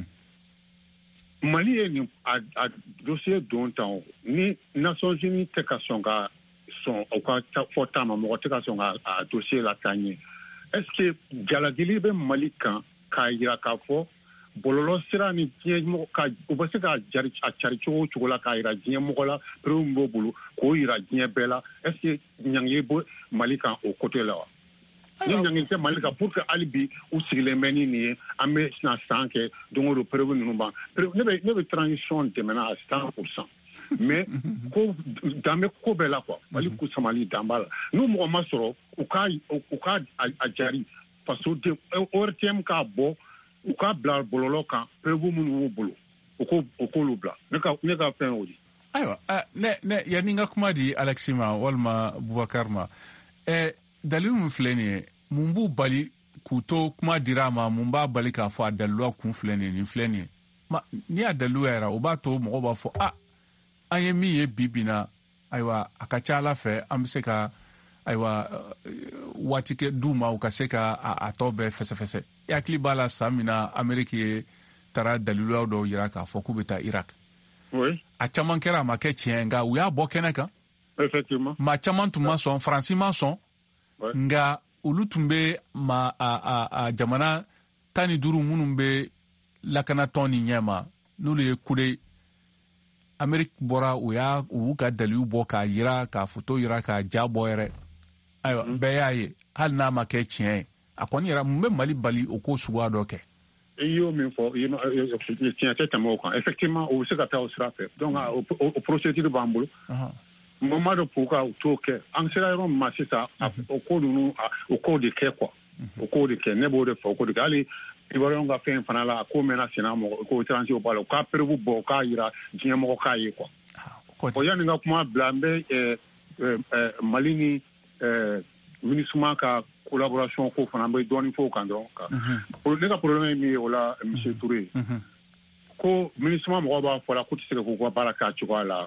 Mali est a dossier dont ni Nations Unies te ka songa son au ka fotama mo te ka songa a dossier la tanye est-ce que Galadili be Mali kan ka ira ka fo bololo sira ni tie mo ka o ba se ka jari a chari chugo la ka ira tie mo la pro mbo bulu ko ira tie bela est-ce que nyangi bo Mali kan au côté là ni nyangi te Mali ka pour que alibi ou sigile meni ni ame na sanke donc le prévenu no ba ne be transition de maintenant à 100% mais ko dame ko bela quoi Mali ku Somali dambala nous mo masoro o ka a jari parce que ORTM ka bo o ka bla bololo kan prévenu no bolo o ko lubla ne ka pen odi aywa ne yaninga kuma di Alexima walma Boubacar ma dalilu mun filɛ nin ye mun b'u bali k'u to kuma dira ma mun b'a bali k'a fɔ a daliluwa kun filɛ nin ye nin filɛ nin ye ni a daliluwa yɛrɛ o b'a to mɔgɔw b'a fɔ an ye min ye bi na ayiwa a ka ca Ala fɛ an bɛ se ka ayiwa waati kɛ d'u ma u ka se ka a tɔ bɛɛ fɛsɛfɛsɛ i hakili b'a la san min na Ameriki ye taara daliluwa dɔw yira k'a fɔ k'u bɛ taa Irak a caman kɛra a ma kɛ tiɲɛ nka u y'a bɔ kɛnɛ kan effectivement maa caman tun ma sɔn Faransi ma sɔn nga olu tun bɛ a jamana 15 minnu bɛ lakanatɔn ni ɲɛma n'olu ye kude Ameriki bɔra u ka dalilu bɔ k'a yira k'a foto yira k'a ja bɔ yɛrɛ ayiwa bɛɛ y'a ye hali n'a ma kɛ tiɲɛ ye a kɔni yɛrɛ mun bɛ Mali bali o ko suguya dɔ kɛ i y'o min fɔ tiɲɛ tɛ tɛmɛ o kan effectivement o bɛ se ka taa o sira fɛ donc o procédure b'an bolo mama dɔ pour ka t'o kɛ an sera yɔrɔ min ma sisan o ko ninnu o ko de kɛ quoi o ko de kɛ ne b'o de fɔ o ko de kɛ hali Ivoiriyɛnw ka fɛn fana la a ko mɛnna senna mɔgɔ ko transi o b'a la u ka prévu bɔ u k'a yira diɲɛmɔgɔ k'a ye quoi o yanni ka kuma bila n bɛ Mali ni MINUSMA ka collaboration ko fana an bɛ dɔɔnin fɔ o kan dɔrɔn ne ka problème ye min ye o la monsieur Touré ko MINUSMA mɔgɔw b'a fɔ la k'u tɛ se k'u ka baara kɛ a cogoya la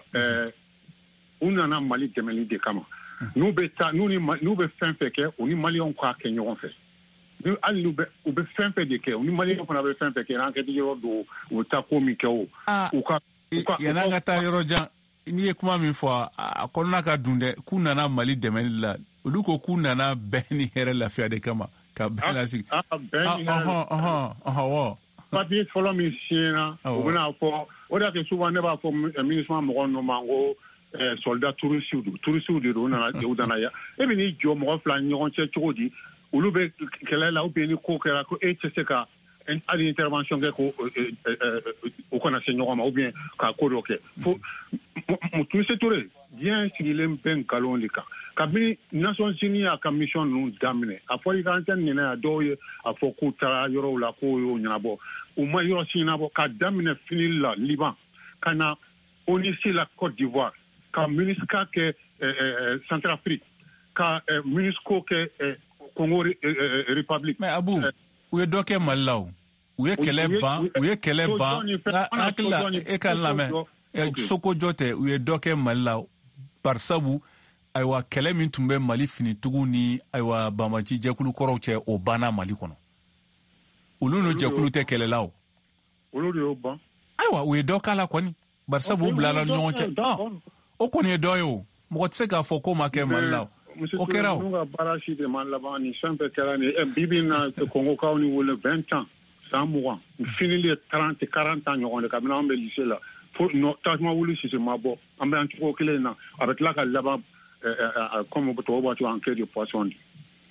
u nana Mali dɛmɛli de kama n'u bɛ fɛn fɛn kɛ u ni Maliyɛnw k'a kɛ ɲɔgɔn fɛ hali u bɛ fɛn fɛn de kɛ u ni Maliyɛnw fana bɛ fɛn fɛn kɛ enquête yɔrɔ do u bɛ taa ko min kɛ o yan'an ka taa yɔrɔ jan n'i ye kuma min fɔ a kɔnɔna ka dun dɛ k'u nana Mali dɛmɛli la olu ko k'u nana bɛn ni hɛrɛ lafiya de kama ka bɛn lasigi papier fɔlɔ min siɲɛna u bɛna fɔ o de y'a kɛ souvent ne b'a fɔ MINUSMA mɔgɔw ninnu ma n ko soldat tourisiw de don u nana yan e bɛ n'i jɔ mɔgɔ fila ni ɲɔgɔn cɛ cogo di olu bɛ kɛlɛ la ou bien ni ko kɛra ko e tɛ se ka hali intervention kɛ ko o kana se ɲɔgɔn ma ou bien ka ko dɔ kɛ fo Mutuse Ture diɲɛ sigilen bɛ nkalon de kan kabini Nations Unies y'a ka mission ninnu daminɛ a fɔra i ka antenne ɲinɛ a dɔw ye a fɔ k'u taara yɔrɔw la k'o y'o ɲɛnabɔ u ma yɔrɔ si ɲɛnabɔ ka daminɛ finili la Liban ka na ONUC la Côte d'Ivoire ka MINUSCA kɛ Centrafrique ka MINUSCO kɛ Congo République. Mais Abu u ye dɔ kɛ Mali la o u ye kɛlɛ ban hakilila e ka lamɛn Sokojɔ tɛ u ye dɔ kɛ Mali la barisabu ayiwa kɛlɛ min tun bɛ Mali finitigiw ni ayiwa Banbaci jɛkulu kɔrɔw cɛ o banna Mali kɔnɔ olu n'o jɛkulu tɛ kɛlɛ la o olu de y'o ban ayiwa u ye dɔ k'a la kɔni barisabu u bilala ɲɔgɔn cɛ o kɔni ye dɔ ye o mɔgɔ tɛ se k'a fɔ ko ma kɛ Mali la o kɛra o n'u ka baara si de ma laban ni fɛn bɛɛ kɛra ni bibi na Kongokaw ni wele 20 ans san 20 finili ye 30 40 ans ɲɔgɔn de kabini an bɛ lycée la fo tasuma wuli sisi ma bɔ an bɛ an cogo kelen na a bɛ tila ka laban comme tubabu b'a fɔ en queue de poisson de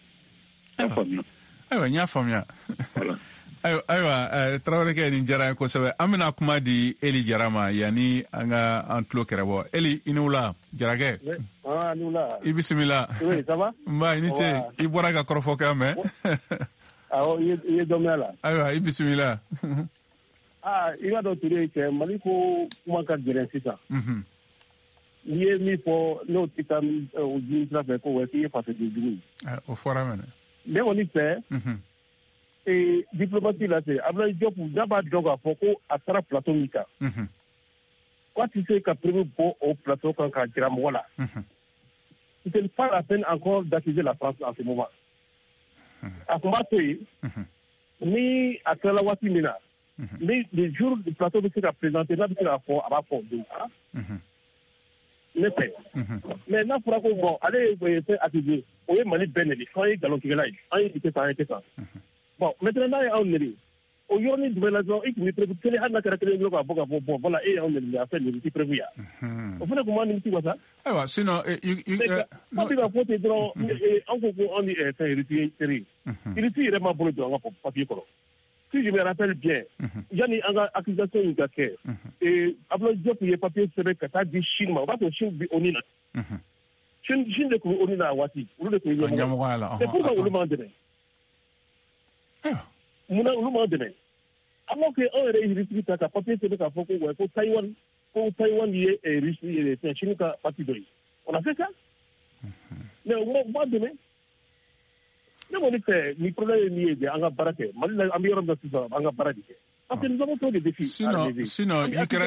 ayiwa n y'a faamuya ayiwa Tarawelekɛ nin diyara n ye kosɛbɛ an bɛna kuma di Eli Jara ma yanni an ka an tulo kɛrɛ bɔ Eli i ni wula Jarakɛ i bisimila nba i ni ce i bɔra ka kɔrɔfɔkan mɛn awɔ i ye dɔ mɛn a la ayiwa i bisimila i b'a dɔn Ture cɛ Mali ko kuma ka gɛlɛn sisan n'i ye min fɔ n'o tɛ taa o jiri sira fɛ ko wɛ k'i ye fasodenjugu ye o fɔra mɛnɛ ne kɔni fɛ diplomasi la ten Abdoulaye Diop n'a b'a dɔn k'a fɔ ko a taara plateau min kan k'a tɛ se ka prévu bɔ o plateau kan k'a jira mɔgɔ la c'est pas la peine encore d'accuser la France en ce moment a tun b'a to yen ni a tilala waati min na ni le jour du plateau bɛ se ka présenter n'a bɛ se k'a fɔ a b'a fɔ o don ne fɛ mais n'a fɔra ko bon ale ye fɛn accusé o ye Mali bɛɛ nɛni k'an ye nkalontigɛla ye an ye nin kɛ tan an ye kɛ tan bon maintenant n'a ye anw nɛni o yɔrɔnin jumɛn na dɔrɔn i tun bɛ prévu kelen hali n'a kɛra kelen dɔrɔn k'a bɔ ka fɔ bon voilà e y'anw nɛni a fɛ nin tɛ prévu yan o fana tun b'a nimisi wasa ayiwa sinon n'a bɛ ka fɔ ten dɔrɔn an ko ko anw ni fɛn Russie yɛrɛ ma bolo jɔ an ka papier kɔrɔ si je me rappelle bien yanni an ka accusation in ka kɛ Abdoulaye Diop ye papier sɛbɛn ka taa di Chine ma o b'a sɔrɔ Chine bi ONU na Chine de tun bɛ ONU na a waati olu de tun ye ɲɛmɔgɔ la c'est pourquoi olu m'an dɛmɛ munna olu m'an dɛmɛ alors que anw yɛrɛ ye Russie ta ka papier sɛbɛn k'a fɔ ko Taïwan ye Russie Chine ka parti dɔ ye on a fait ça mais o m'an dɛmɛ ne kɔni fɛ ni problème ye min ye de an ka baara kɛ Mali la an bɛ yɔrɔ min na sisan an ka baara de kɛ parce que nous avons trop de défis sinon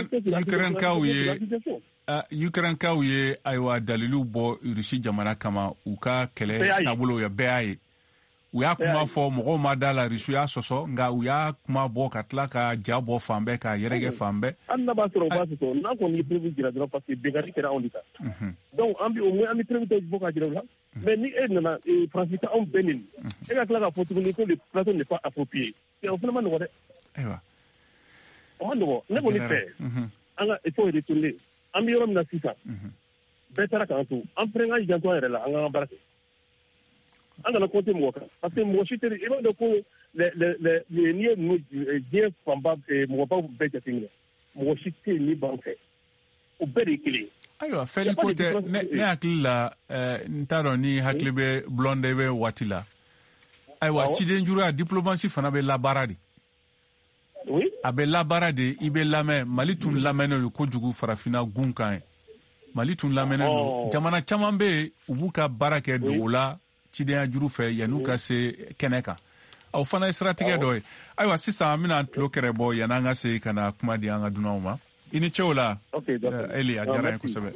Ukrainekaw ye ayiwa daliliw bɔ Russie jamana kama u ka kɛlɛ taabolo ye bɛɛ y'a ye u y'a kuma fɔ mɔgɔw ma da la Russie y'a sɔsɔ nka u y'a kuma bɔ ka tila ka ja bɔ fan bɛɛ ka yɛrɛkɛ fan bɛɛ hali n'a b'a sɔrɔ o b'a sɔsɔ n'a kɔni ye prévu jira dɔrɔn parce que bɛnkanni kɛra anw de kan donc au moins an bɛ prévu dɔ bɔ ka jira o la mais ni e nana Faransi ka anw bɛɛ nɛni e ka tila ka fɔ tuguni ko le plateau n'est pas approprié o fana ma nɔgɔ dɛ ayiwa o ma nɔgɔ ne kɔni fɛ an ka il faut retourner an bɛ yɔrɔ min na sisan bɛɛ taara k'an to an fana k'an janto an yɛrɛ la an k'an ka baara kɛ an kana compter mɔgɔ kan parce que mɔgɔ si tɛ i b'a dɔn ko n'i ye ninnu diɲɛ fanba mɔgɔbaw bɛɛ jateminɛ mɔgɔ si tɛ yen min b'an fɛ o bɛɛ de ye kelen ye. ayiwa fɛli ko tɛ ne hakili la n t'a dɔn ni hakili bɛ Blondin bɛ waati la ayiwa cidenjuguya diplomasi fana bɛ labaara de a bɛ labaara de i bɛ lamɛn Mali tun lamɛnnen don kojugu farafinna gun kan ye Mali tun lamɛnnen don jamana caman bɛ yen u b'u ka baara kɛ don o la cidenya juru fɛ yan'u ka se kɛnɛ kan aw fana ye siratigɛ dɔ ye ayiwa sisan an bɛna tulo kɛrɛ bɔ yan'an ka se ka na kuma di an ka dunanw ma i ni cɛw la Eli a diyara n ye kosɛbɛ.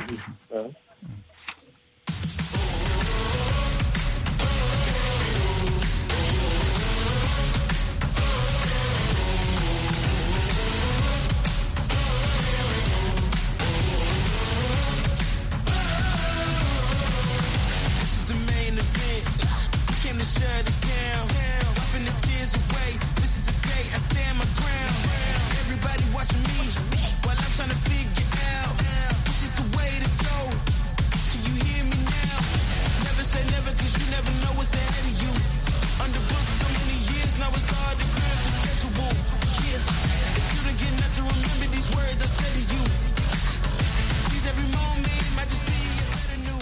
Shut it down, wiping the tears away. This is the day I stand my ground.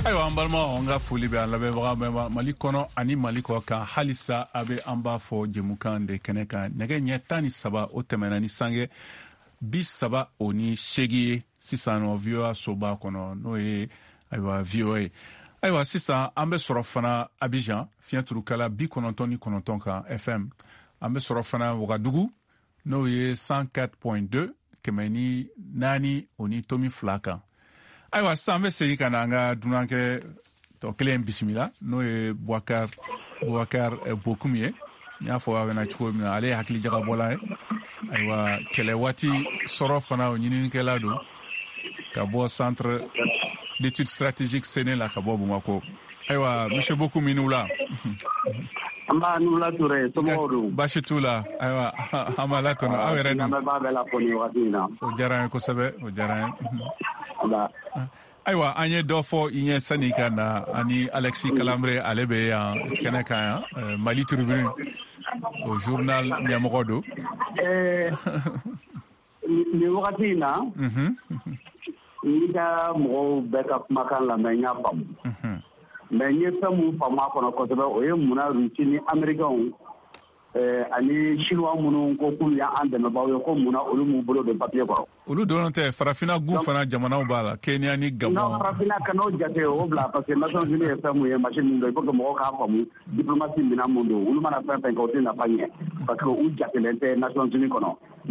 ayiwa an balimaw an ka foli bɛ an lamɛnbaga bɛɛ Mali kɔnɔ ani Mali kɔ kan halisa a bɛ an b'a fɔ jɛmukan de kɛnɛ kan nɛgɛ ɲɛ 13 o tɛmɛna ni sange 38 ye sisan nɔ VOA soba kɔnɔ n'o ye ayiwa VOA ayiwa sisan an bɛ sɔrɔ fana Abidjan fiɲɛturukala 99 kan FM an bɛ sɔrɔ fana Wagadugu n'o ye 104.2 kɛmɛ ni 4 o ni tomi 2 kan ayiwa sisan an bɛ segin ka na an ka dunankɛ tɔ kelen bisimila n'o ye Boubacar Bokoum ye n y'a fɔ a bɛna cogo min na ale ye hakili jagabɔla ye ayiwa kɛlɛ waati sɔrɔ fana o ɲininikɛla don ka bɔ centre d'études stratégiques Séné la ka bɔ Bamako ayiwa monsieur Bokoum i n'u la an b'a n'u la Touré somɔgɔw don baasi t'u la ayiwa an b'a latɔnɔ aw yɛrɛ dun lamɛnbaa bɛɛ la fo nin wagati in na o diyara n ye kosɛbɛ o diyara n ye ayiwa an ye dɔ fɔ i ɲɛ sani ka na ani Alexis Kalambre ale bɛ yan kɛnɛ kan yan Mali Tribune o journal ɲɛmɔgɔ don nin wagati in na n'i ka mɔgɔw bɛɛ ka kumakan lamɛn n y'a faamu mais n ye fɛn min faamu a kɔnɔ kosɛbɛ o ye munna Rusi ni Américains ani Chinois minnu ko k'olu y'an dɛmɛbaaw ye ko munna olu m'u bolo don papier kɔrɔ. Olu dɔrɔn tɛ farafina gu fana jamanaw b'a la Kenya ni Gabon. Non farafina kan'o jate o bila parce que Nations Unies ye fɛn mun ye machine min don il faut que mɔgɔw k'a faamu diplomatie minɛn mun don olu mana fɛn fɛn kɛ o tɛ nafa ɲɛ parce que u jatelen tɛ Nations Unies kɔnɔ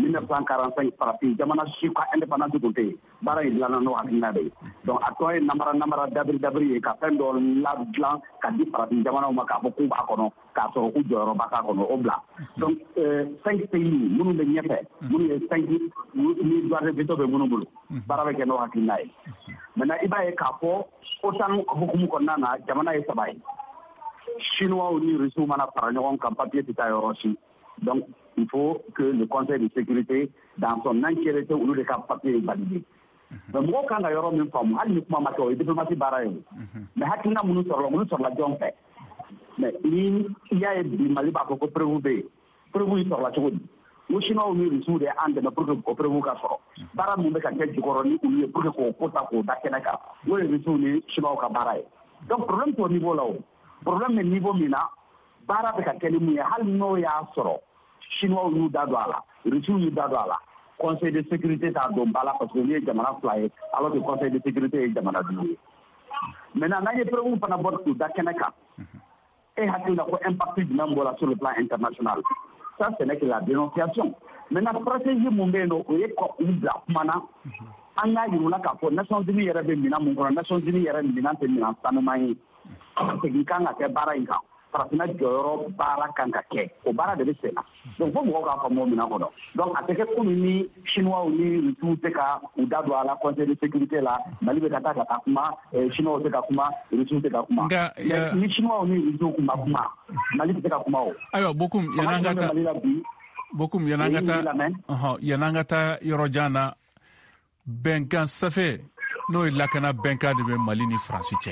1945 farafin jamana si ka indépendance tun tɛ yen baara in dilanna n'o hakilina de ye donc a tɔ ye namara dabiri ye ka fɛn dɔ dilan ka di farafin jamanaw ma k'a fɔ k'u b'a kɔnɔ k'a sɔrɔ k'u jɔyɔrɔba k'a kɔnɔ o bila donc 5 pays minnu bɛ ɲɛfɛ minnu ye 5 ni droit de veto bɛ minnu bolo baara bɛ kɛ n'o hakilina ye maintenant i b'a ye k'a fɔ OTAN hukumu kɔnɔna na jamana ye 3 ye Chinois ni Russiw mana fara ɲɔgɔn kan papier tɛ taa yɔrɔ si donc il faut que le Conseil de sécurité dans son entièreté olu de ka papier validé mais mɔgɔw kan ka yɔrɔ min faamu hali ni kuma ma kɛ o ye diplomatie baara ye mais hakilina minnu sɔrɔla jɔn fɛ mais ni i y'a ye bi Mali b'a fɔ ko preuve bɛ yen preuve in sɔrɔla cogo di o Chinois ni Russiw de y'an dɛmɛ pour que o preuve ka sɔrɔ baara min bɛ ka kɛ jukɔrɔ ni olu ye pour que k'o ko ta k'o da kɛnɛ kan o ye Russiw ni Chinois ka baara ye donc problème t'o niveau la o problème bɛ niveau min na baara bɛ ka kɛ ni mun ye hali n'o y'a sɔrɔ Chinois y'u da don a la Russiw y'u da don a la Conseil de sécurité t'a don ba la parce que olu ye jamana 2 ye alors que Conseil de sécurité ye jamana 2 ye maintenant n'an ye preuve fana bɔ k'u da kɛnɛ kan et hakili la ko impact jumɛn b'o la sur le plan international ça ce n'est que la dénonciation maintenant stratégie mun bɛ yen nɔ o ye ka u bila kuma na an y'a yir'u la k'a fɔ Nations Unies yɛrɛ bɛ minɛn mun kɔnɔ Nations Unies yɛrɛ minɛn tɛ minɛn sanuman ye segin kan ka kɛ baara in kan farafina jɔyɔrɔ baara kan ka kɛ o baara de bɛ sen na donc fo mɔgɔw k'a faamu o minɛn kɔnɔ donc a tɛ kɛ komi ni Chinois ni Russiw tɛ ka u da don a la Conseil de sécurité la Mali bɛ ka taa kuma Chinois tɛ ka kuma Russiw tɛ ka kuma ni Chinois ni Russiw kun ma kuma Mali tɛ ka kuma o. ayiwa Bokoum yan'an ka taa yɔrɔ jan na bɛnkan sɛfɛ n'o ye lakana bɛnkan de bɛ Mali ni Faransi cɛ.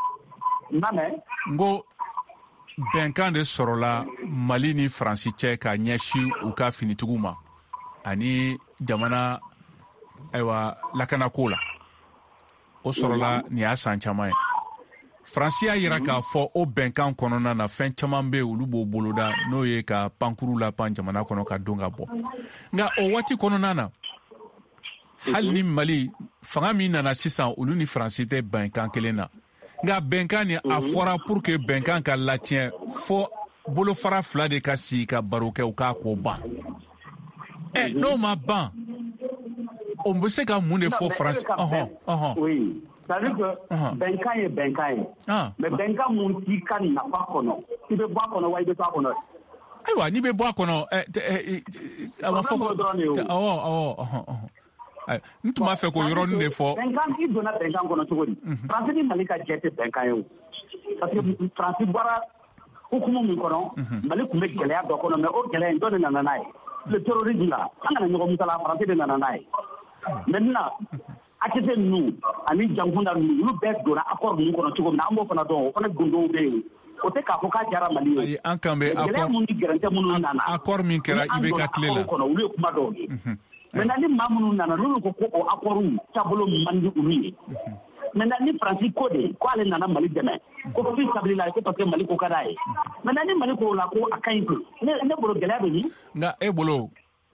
n ko bɛnkan de sɔrɔla Mali ni Faransi cɛ ka ɲɛsin u ka finitigiw ma ani jamana ayiwa lakanako la o sɔrɔla nin y'a san caman ye Faransi y'a jira k'a fɔ o bɛnkan kɔnɔna na fɛn caman bɛ olu b'o boloda n'o ye ka pankuru la pan jamana kɔnɔ ka don ka bɔ nka o waati kɔnɔna na hali ni Mali fanga min nana sisan olu ni Faransi tɛ bɛnkan kelen na nka bɛnkan ni a fɔra pour que bɛnkan ka latiɲɛ fo bolofara 2 de ka sigi ka baro kɛ u k'a ko ban n'o ma ban o bɛ se ka mun de fɔ Faransi c'est-à-dire que bɛnkan ye bɛnkan ye mais bɛnkan mun t'i ka nafa kɔnɔ i bɛ bɔ a kɔnɔ wa i bɛ to a kɔnɔ ayiwa n'i bɛ bɔ a kɔnɔ a ma fɔ ko n tun b'a fɛ k'o yɔrɔnin de fɔ bɛnkan i donna bɛnkan kɔnɔ cogo di Faransi ni Mali ka jɛ tɛ bɛnkan ye o parce que Faransi bɔra hukumu min kɔnɔ Mali tun bɛ gɛlɛya dɔ kɔnɔ mais o gɛlɛya in dɔ de nana n'a ye le terrorisme la an kana ɲɔgɔn misala Faransi de nana n'a ye maintenant ATT ninnu ani Jankunda ninnu olu bɛɛ donna accord ninnu kɔnɔ cogo min na an b'o fana dɔn o fana gundow bɛ yen o tɛ k'a fɔ k'a diyara Mali ye ayi an kan bɛ gɛlɛya minnu ni gɛrɛntɛ minnu nana accord min kɛra IBK tile la olu ye kuma dɔw ye maintenant ni maa minnu nana n'olu ko o accord taabolo man di olu ye maintenant ni France ko de ko ale nana Mali dɛmɛ ko fi sabila ko parce que Mali ko kada ye maintenant ni Mali ko la ko akayin ko ne bolo gɛlɛya bɛ ni nga e bolo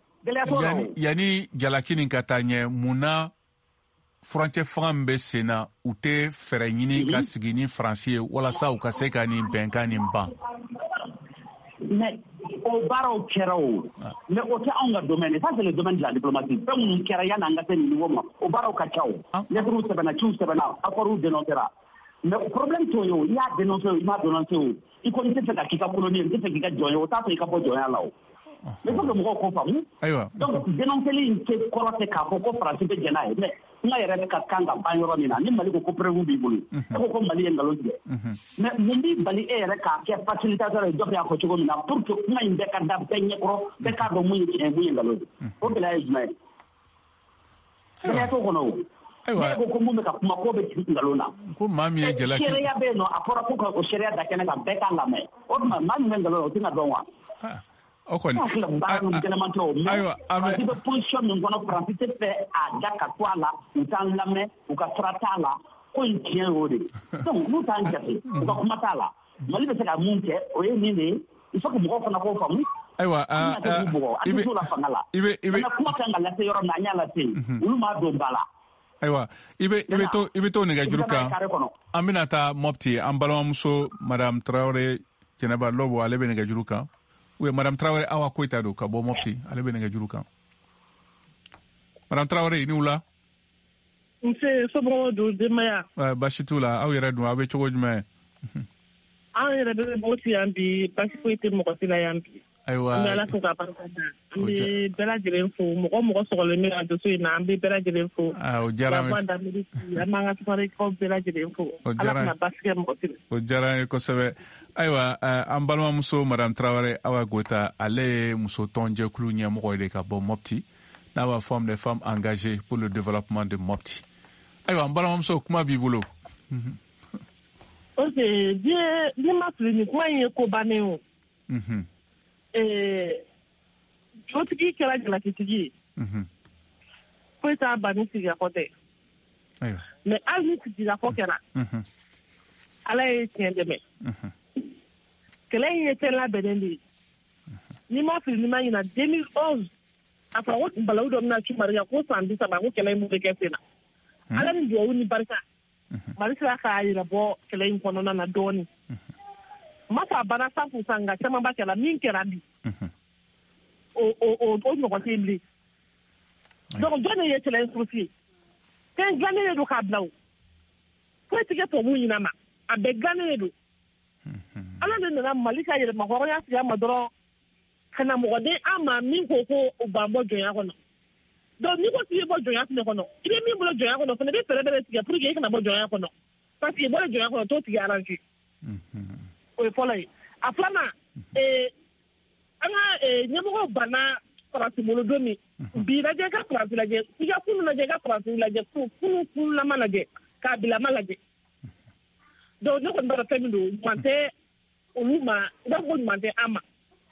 yani jalakini ka taa ɲɛ munna furancɛ fanga min bɛ sen na u tɛ fɛɛrɛ ɲini ka sigi ni Faransi ye walasa u ka se ka nin bɛnkan nin ban mais o baaraw kɛra o mais o tɛ anw ka domaine ça c'est le domaine de la diplomatie fɛn minnu kɛra yanni an ka se nin niveau ma o baaraw ka ca o lettres sɛbɛnna ciw sɛbɛnna accords dénoncera mais problème t'o ye o i y'a dénoncé o i m'a dénoncé o i kɔni tɛ fɛ ka k'i ka colonie i tɛ fɛ k'i ka jɔn ye o t'a to i ka bɔ jɔnya la o mais faut que mɔgɔw k'o faamu donc dénonceli in tɛ kɔrɔ tɛ k'a fɔ ko Faransi bɛ jɛn n'a ye mais n ka yɛrɛ ka kan ka ban yɔrɔ min na ni Mali ko preuve b'i bolo e ko ko Mali ye nkalon tigɛ mais mun b'i bali e yɛrɛ k'a kɛ facilitateur ye dɔ y'a fɔ cogo min na pour que kuma in bɛɛ ka da bɛɛ ɲɛkɔrɔ bɛɛ k'a dɔn mun ye tiɲɛ mun ye nkalon o gɛlɛya ye jumɛn ye gɛlɛya t'o kɔnɔ o ne ko mun bɛ ka kuma ko bɛ jigin nkalon na ko maa min ye jalaki sariya bɛ yen nɔ a fɔra ko ka o sariya da kɛnɛ kan bɛɛ kan lamɛn o tuma maa min bɛ nkalon na o tɛna dɔn wa o kɔni Faransi bɛ position min kɔnɔ Faransi tɛ fɛ a da ka to a la u t'an lamɛn u ka sira t'a la ko in tiɲɛ y'o de donc n'u t'an jate u ka kuma t'a la Mali bɛ se ka mun kɛ o ye nin de ye il faut que mɔgɔw fana k'o faamu ayiwa a tɛ t'o la fanga la maintenant kuma kan ka lase yɔrɔ min an y'a lase olu m'a don ba la ayiwa i bɛ to nɛgɛjuru kan an bɛna taa Mopti an balimamuso Madame Traoré Jɛnɛba Lɔbɔ ale bɛ nɛgɛjuru kan oui, Madame Traoré, Awa Koita do Kabo Mopti, ale bɛ nɛgɛjuru kan. Madame Traoré, ni wula? Nse somɔgɔw don denbaya. Basi t'u la, aw yɛrɛ dun, aw bɛ cogo jumɛn? An yɛrɛ bɛ Mopti yan bi, basi foyi tɛ mɔgɔ si la yan bi. Ayiwa. An bɛ Ala fo k'a barika da. An bɛ bɛɛ lajɛlen fo, mɔgɔ sɔgɔlen bɛ radio so in na, an bɛ bɛɛ lajɛlen fo. O diyara n ye. An b'an ka tumarikaw bɛɛ lajɛlen fo. Ala kana basi kɛ mɔgɔ si la. O diyara n ye kosɛbɛ. Ayiwa, an balimamuso Madame Traoré Awa Gota, ale ye muso tɔnjɛkulu ɲɛmɔgɔ de ka bɔ Mopti, n'a b'a fɔ des femmes engagées pour le développement de Mopti. Ayiwa, an balimamuso kuma b'i bolo. Ok, bi ma fili ni kuma in ye ko bannen o. Jotigi kɛra jalakitigi ye. Foyi t'a ban ni sigikafɔ tɛ. Mais hali ni sigikafɔ kɛra, Ala ye tiɲɛ dɛmɛ. Kɛlɛ in ye cɛ labɛnnen de ye. Ni ma fili ni ma ɲina 2011 a fɔra ko balawu dɔ bɛna ci Mali kan ko san 30 ko kɛlɛ in bɛ kɛ sen na. Ala ni duwawu ni barika. Mali sera k'a yɛrɛ bɔ kɛlɛ in kɔnɔna na dɔɔnin. Ma fɔ a banna 100% nka caman ba kɛra min kɛra bi. O ɲɔgɔn tɛ yen bilen. Donc jɔn de ye kɛlɛ in surusi ye? Fɛn dilannen de don k'a bila o. Foyi tɛ kɛ tubabuw ɲinɛ ma. A bɛɛ dilannen de don. Ala de nana Mali ka yɛlɛma hɔrɔnya sigi an ma dɔrɔn ka na mɔgɔden an ma min ko u b'an bɔ jɔnya kɔnɔ. Donc n'i ko k'i bɛ bɔ jɔnya fana kɔnɔ i bɛ min bolo jɔnya kɔnɔ fana i bɛ fɛɛrɛ bɛɛ tigɛ pour que i kana bɔ jɔnya kɔnɔ parce que i bɔra jɔnya kɔnɔ t'o tigi arrangé. O ye fɔlɔ ye. A filanan an ka ɲɛmɔgɔw banna Faransi bolo don min bi lajɛ i ka Faransi lajɛ i ka kunu lajɛ i ka Faransi lajɛ kunulama lajɛ k'a bilama lajɛ. Donc ne kɔni b'a dɔn fɛn min don ɲuman tɛ olu ma i b'a fɔ ko ɲuman tɛ an ma.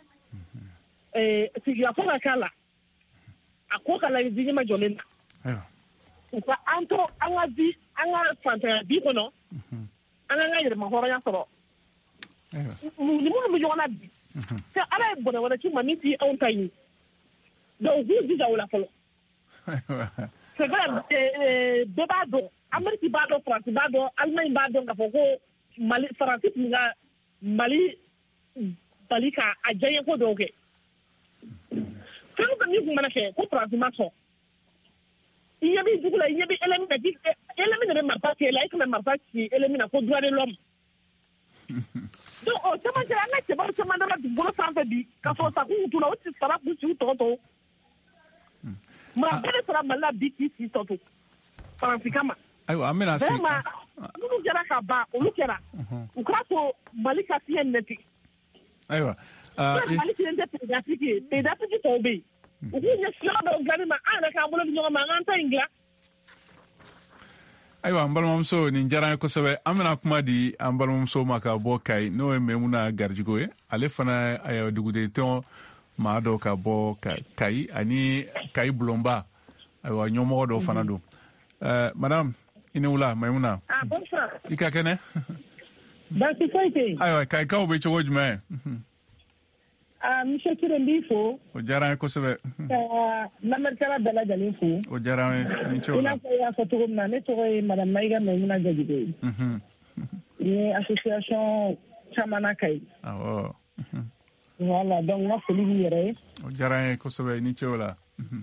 Sigikafɔ ka k'a la a ko ka lajɛ diɲɛ ma jɔlen na. U ka an to an ka fantanya bi kɔnɔ an k'an ka yɛlɛma hɔrɔnya sɔrɔ. Ni minnu bɛ ɲɔgɔn na bi c'est Ala ye bɔnɛ wɛrɛ ci ma min tɛ anw ta ye. Donc u k'u jija o la fɔlɔ. C'est vrai bɛɛ b'a dɔn Amérique b'a dɔn Faransi b'a dɔn Allemagne b'a dɔn k'a fɔ ko Mali Faransi tun ka Mali bali ka a diyaɲɛ ko dɔw kɛ. Fɛn o fɛn min tun mana kɛ ko Faransi ma sɔn. I ɲɛ b'i jugu la i ɲɛ bɛ LM na LM de bɛ marifa ci e la e kana marifa ci LM na ko droit de l'homme. Donc o caman kɛra an ka cɛbaw caman dara dugukolo sanfɛ bi k'a sɔrɔ sakun t'u la o tɛ sara k'u sigi tɔgɔ tɔw. Maa bɛɛ de sara Mali la bi k'i sigi tɔ to Faransi kama. Ayiwa an bɛna se. Vraiment minnu kɛra ka ban olu kɛra u k'a to Mali ka fiɲɛ minɛ ten. Ayiwa. Mali kelen tɛ pédafiki ye pédafiki tɔw bɛ yen u k'u ɲɛ sira dɔw dilanni ma an yɛrɛ k'an bolo di ɲɔgɔn ma an k'an ta in dilan. Ayiwa an balimamuso nin diyara n ye kosɛbɛ an bɛna kuma di an balimamuso ma ka bɔ Kayi n'o ye Memuna Garidigo ye ale fana dugutigi maa dɔw ka bɔ Kayi ani Kayi Bulonba ayiwa ɲɛmɔgɔ dɔw fana don. Madame ina wula Maimuna. Bonsoir. Ika kene? Basi foite. Ayiwa ka ikaw be cogo jumɛn? Monsieur Touré n b'i fo. O diyara n ye kosɛbɛ. Ka lamɛnnikɛla bɛɛ lajɛlen fo. O diyara n ye ni ce o la. I n'a fɔ i y'a fɔ cogo min na ne tɔgɔ ye madame Mayiga Maimuna Jajube. N ye association caman ka ye. Awɔ. Voilà donc n ka foli b'i yɛrɛ ye. O diyara n ye kosɛbɛ ni ce o la.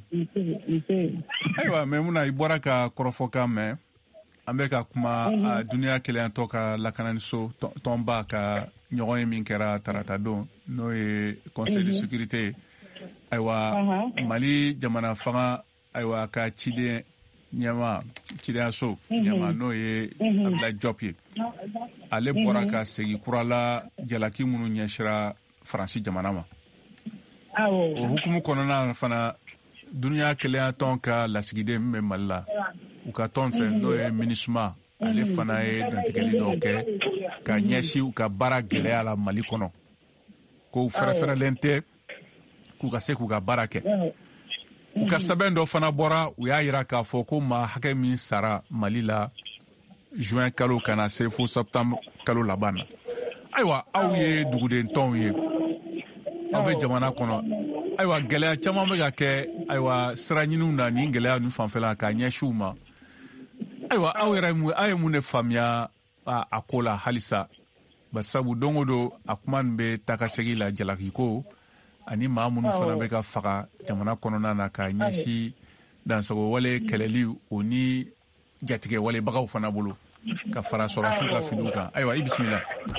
Ayiwa Maimuna i bɔra ka kɔrɔfɔkan mɛn. An bɛ ka kuma duniya keleyantɔ ka lakananiso tɔnba ka ɲɔgɔn ye min kɛra tarata don n'o ye conseil de sécurité ye. Ayiwa Mali jamana fanga ayiwa ka ciden ɲɛma cidenyaso ɲɛma n'o ye Abdoulaye Diop ye. Ale bɔra ka segin kurala jalaki minnu ɲɛsira Faransi jamana ma. O hukumu kɔnɔna fana duniya keleyantɔn ka lasigiden min bɛ Mali la u ka tɔn fɛ n'o ye MINUSMA ale fana ye dantigɛli dɔw kɛ ka ɲɛsin u ka baara gɛlɛya la Mali kɔnɔ ko fɛrɛfɛrɛlen tɛ k'u ka se k'u ka baara kɛ. U ka sɛbɛn dɔ fana bɔra u y'a jira k'a fɔ ko maa hakɛ min sara Mali la juin kalo ka na se fo septembre kalo laban na. Ayiwa aw ye dugudentɔnw ye aw bɛ jamana kɔnɔ ayiwa gɛlɛya caman bɛ ka kɛ ayiwa sira ɲiniw na nin gɛlɛya ninnu fanfɛla k'a ɲɛsin u ma. Ayiwa aw ye mun de faamuya a ko la halisa basabu don o don a kuma nin bɛ taa ka segin la jalaki ko ani maa minnu fana bɛ ka faga jamana kɔnɔna na ka ɲɛsin dansago wale kɛlɛli o ni jatigɛ walebagaw fana bolo ka fara sɔrɔsiw ka filiw kan. Ayiwa i bisimila.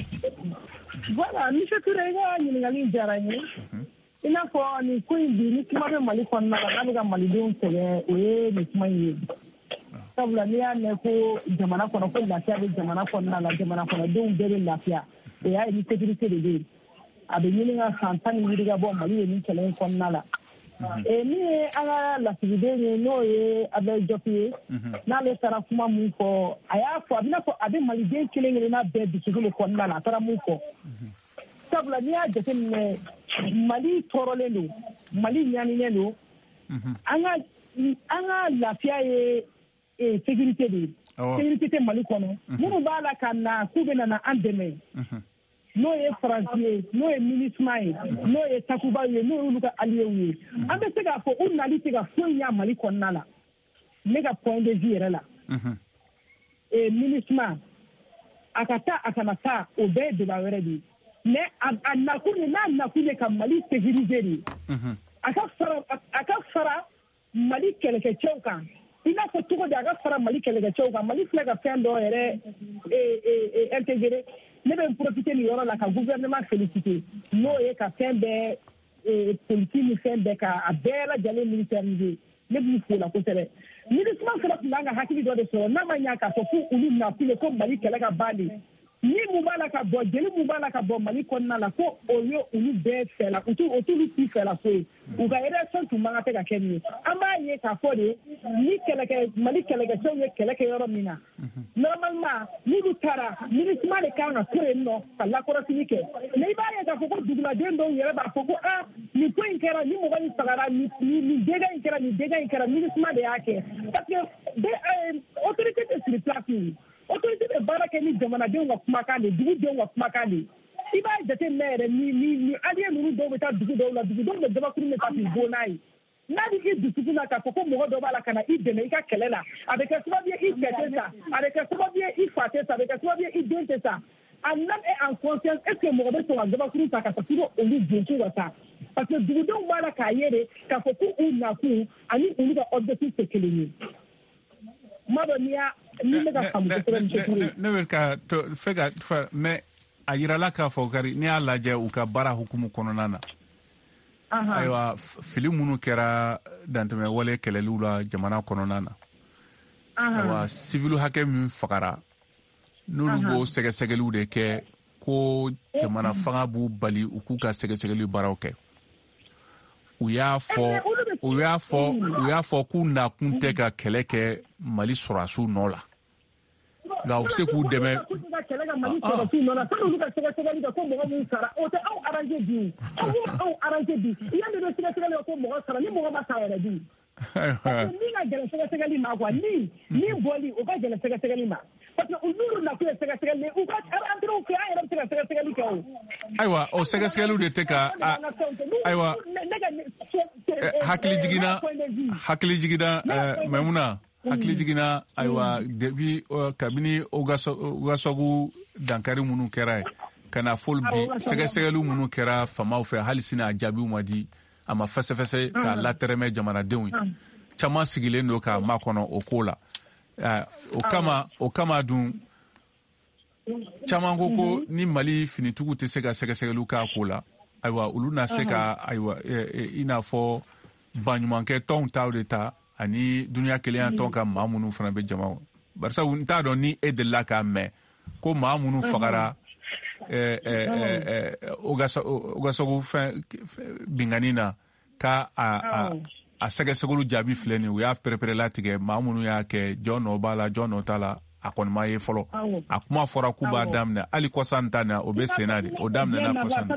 Voilà monsieur Touré i ka ɲininkali diyara n ye. I n'a fɔ nin ko in bi ni kuma bɛ Mali kɔnɔna la n'a bɛ ka malidenw sɛgɛn o ye nin kuma in ye. Sabula n'i y'a mɛn ko jamana kɔnɔ ko lafiya bɛ jamana kɔnɔna la jamana kɔnɔdenw bɛɛ bɛ lafiya o y'a ye ni sécurité de bɛ yen a bɛ ɲini ka san 10 ni yiri ka bɔ Mali ye nin kɛlɛ in kɔnɔna la. Min ye an ka lasigiden ye n'o ye Abdoulaye Diop ye n'ale taara kuma mun fɔ a y'a fɔ a bɛna fɔ a bɛ maliden kelen kelenna bɛɛ dusukun de kɔnɔna la a taara mun fɔ. Sabula n'i y'a jateminɛ Mali tɔɔrɔlen don Mali ɲaninen don an ka lafiya ye sécurité de ye. Sécurité tɛ Mali kɔnɔ minnu b'a la ka na k'u bɛ na an dɛmɛ n'o ye Faransi ye n'o ye MINUSMA ye n'o ye Takuba ye n'o y'olu ka alliés ye an bɛ se k'a fɔ u nali tɛ ka foyi ɲɛ Mali kɔnɔna la ne ka point de vue yɛrɛ la. MINUSMA a ka taa a kana taa o bɛɛ ye débat wɛrɛ de ye mais a nakun ye n'a nakun ye ka Mali sécuriser de ye a ka fara Mali kɛlɛkɛcɛw kan i n'a fɔ cogo di a ka fara Mali kɛlɛkɛcɛw kan Mali filɛ ka fɛn dɔ yɛrɛ intégré ne bɛ n profiter nin yɔrɔ la ka gouvernement féliciter n'o ye ka fɛn bɛɛ politique ni fɛn bɛɛ ka a bɛɛ lajɛlen militariser ne b'u fo la kosɛbɛ. MINUSMA fana tun b'an ka hakili dɔ de sɔrɔ n'a ma ɲɛ k'a fɔ ko olu nakun ye ko Mali kɛlɛ ka ban de ni mun b'a la ka bɔ jeli mun b'a la ka bɔ Mali kɔnɔna la ko o ye olu bɛɛ fɛla o t'olu si fɛla ko ye u ka élection tun man ka tɛ ka kɛ nin ye an b'a ye k'a fɔ de ni Mali kɛlɛkɛcɛw ye kɛlɛ kɛ yɔrɔ min na normalement n'olu taara MINUSMA de kan ka to yen nɔ ka lakɔlɔsili kɛ mais i b'a ye k'a fɔ ko duguladen dɔw yɛrɛ b'a fɔ ko nin ko in kɛra ni mɔgɔ in fagara nin dégâts in kɛra nin dégâts in kɛra MINUSMA de y'a kɛ parce que autorité tɛ siri place ye autorité bɛ baara kɛ ni jamanadenw ka kumakan de dugudenw ka kumakan de i b'a jateminɛ yɛrɛ ni alliés ninnu dɔw bɛ taa dugu dɔw la dugudenw bɛ gabakuru de ta k'u bon n'a ye n'a bɛ i dusukun na k'a fɔ ko mɔgɔ dɔ b'a la ka na i dɛmɛ i ka kɛlɛ la a bɛ kɛ sababu ye i cɛ tɛ sa a bɛ kɛ sababu ye i fa tɛ sa a bɛ kɛ sababu ye i den tɛ sa en âme et en conscience est ce que mɔgɔ bɛ sɔn ka gabakuru ta ka taa fo olu donso ka taa parce que dugudenw b'a la k'a ye de k'a fɔ ko u nakun ani olu ka objectif tɛ kelen ye. Ne bɛ ka fɛ ka mais a yirala k'a fɔ kari n'i y'a lajɛ u ka baara hukumu kɔnɔna na ayiwa fili minnu kɛra dantɛmɛ wale kɛlɛliw la jamana kɔnɔna na ayiwa civil hakɛ min fagara n'olu b'o sɛgɛsɛgɛliw de kɛ ko jamana fanga b'u bali u k'u ka sɛgɛsɛgɛli baaraw kɛ u y'a fɔ k'u nakun tɛ ka kɛlɛ kɛ Mali sɔrɔsiw nɔ la nka u bɛ se k'u dɛmɛ ni na jɛlɛ sɛgɛsɛgɛli ma quoi ni bɔli o ka jɛlɛ sɛgɛsɛgɛli ma parce que olu na ku sɛgɛsɛgɛli u ka antrew kɛ an yɛrɛ bɛ se ka sɛgɛsɛgɛli kɛ o ayiwa o sɛgɛsɛgɛliw de tɛ ka ayiwa hakili jigina Maimuna hakili jigina ayiwa depuis kabini Ouagassogou dankari minnu kɛra ye ka na fɔli bi sɛgɛsɛgɛliw minnu kɛra famaw fɛ hali sini a jaabiw ma di a ma fɛsɛfɛsɛ k'a latɛrɛmɛ jamanadenw ye caman sigilen don k'a makɔnɔ o ko la o kama dun caman ko ni Mali finitigiw tɛ se ka sɛgɛsɛgɛliw k'a ko la ayiwa olu na se ka ayiwa i n'a fɔ baɲumankɛ tɔnw taw de ta ani duniya kelenya tɔn ka maa minnu fana bɛ jama barisa n t'a dɔn ni e delila k'a mɛn ko maa minnu fagara Ouagassogou fɛn bingani na ka a sɛgɛsɛgɛliw jaabi filɛ nin u y'a pɛrɛpɛrɛla tigɛ maa minnu y'a kɛ jɔn nɔ b'a la jɔn nɔ t'a la a kɔni ma ye fɔlɔ a kuma fɔra k'u b'a daminɛ hali kɔsan ta na o bɛ senna de o daminɛna kɔsan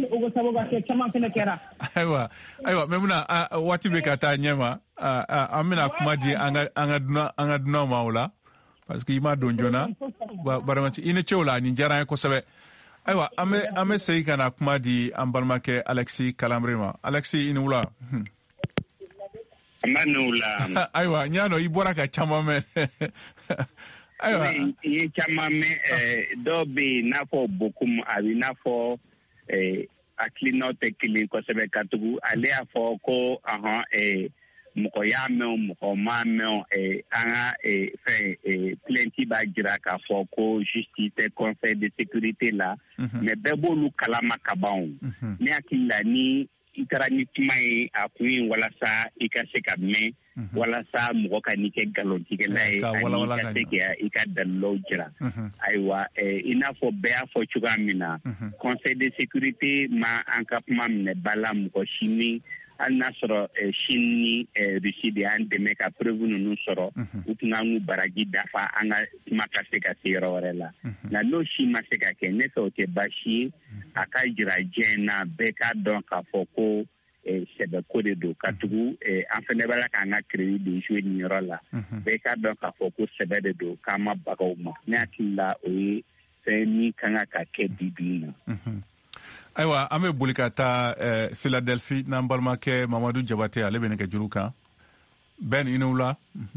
ayiwa Maimuna waati bɛ ka taa ɲɛma an bɛna kuma di an ka dunanw ma o la parce que i ma don joona baramati i ni ce o la nin diyara an ye kosɛbɛ ayiwa an bɛ segin ka na kuma di an balimakɛ Alexis Kalamre ma Alexis i ni wula ayiwa n y'a dɔn i bɔra ka caman mɛn ayiwa i ye caman mɛn dɔw bɛ yen n'a fɔ Bokum a bɛ n'a fɔ hakilinaw tɛ kelen kosɛbɛ ka tugu ale y'a fɔ ko mɔgɔ y'a mɛn o mɔgɔ m'a mɛn an ka plainte b'a jira k'a fɔ ko justice conseil de sécurité la mais bɛɛ b'olu kalama ka ban ne hakili la ni i taara ni kuma ye a kun ye walasa i ka se ka mɛn walasa mɔgɔ ka n'i kɛ nkalontigɛla ye ani i ka se ka i ka dalilaw jira ayiwa i n'a fɔ bɛɛ y'a fɔ cogoya min na conseil de sécurité ma an ka kuma minɛ ba la mɔgɔ si ni hali n'a sɔrɔ Chine ni Russie de y'an dɛmɛ ka preuve ninnu sɔrɔ u tun kan k'u baraji dafa an ka kuma ka se ka se yɔrɔ wɛrɛ la nka n'o si ma se ka kɛ ne fɛ o tɛ baasi ye a ka jira diɲɛ na bɛɛ k'a dɔn k'a fɔ ko sɛbɛko de don ka tugu an fɛnɛ b'a la k'an ka crédit de jouer nin yɔrɔ la bɛɛ k'a dɔn k'a fɔ ko sɛbɛ de don k'an ma bagaw ma ne hakili la o ye fɛn min kan ka kɛ bi na. ayiwa an bɛ boli ka taa Philadelphie n'an balimakɛ Mamadu Jabate ale bɛ nɛgɛjuru kan Ben i ni wula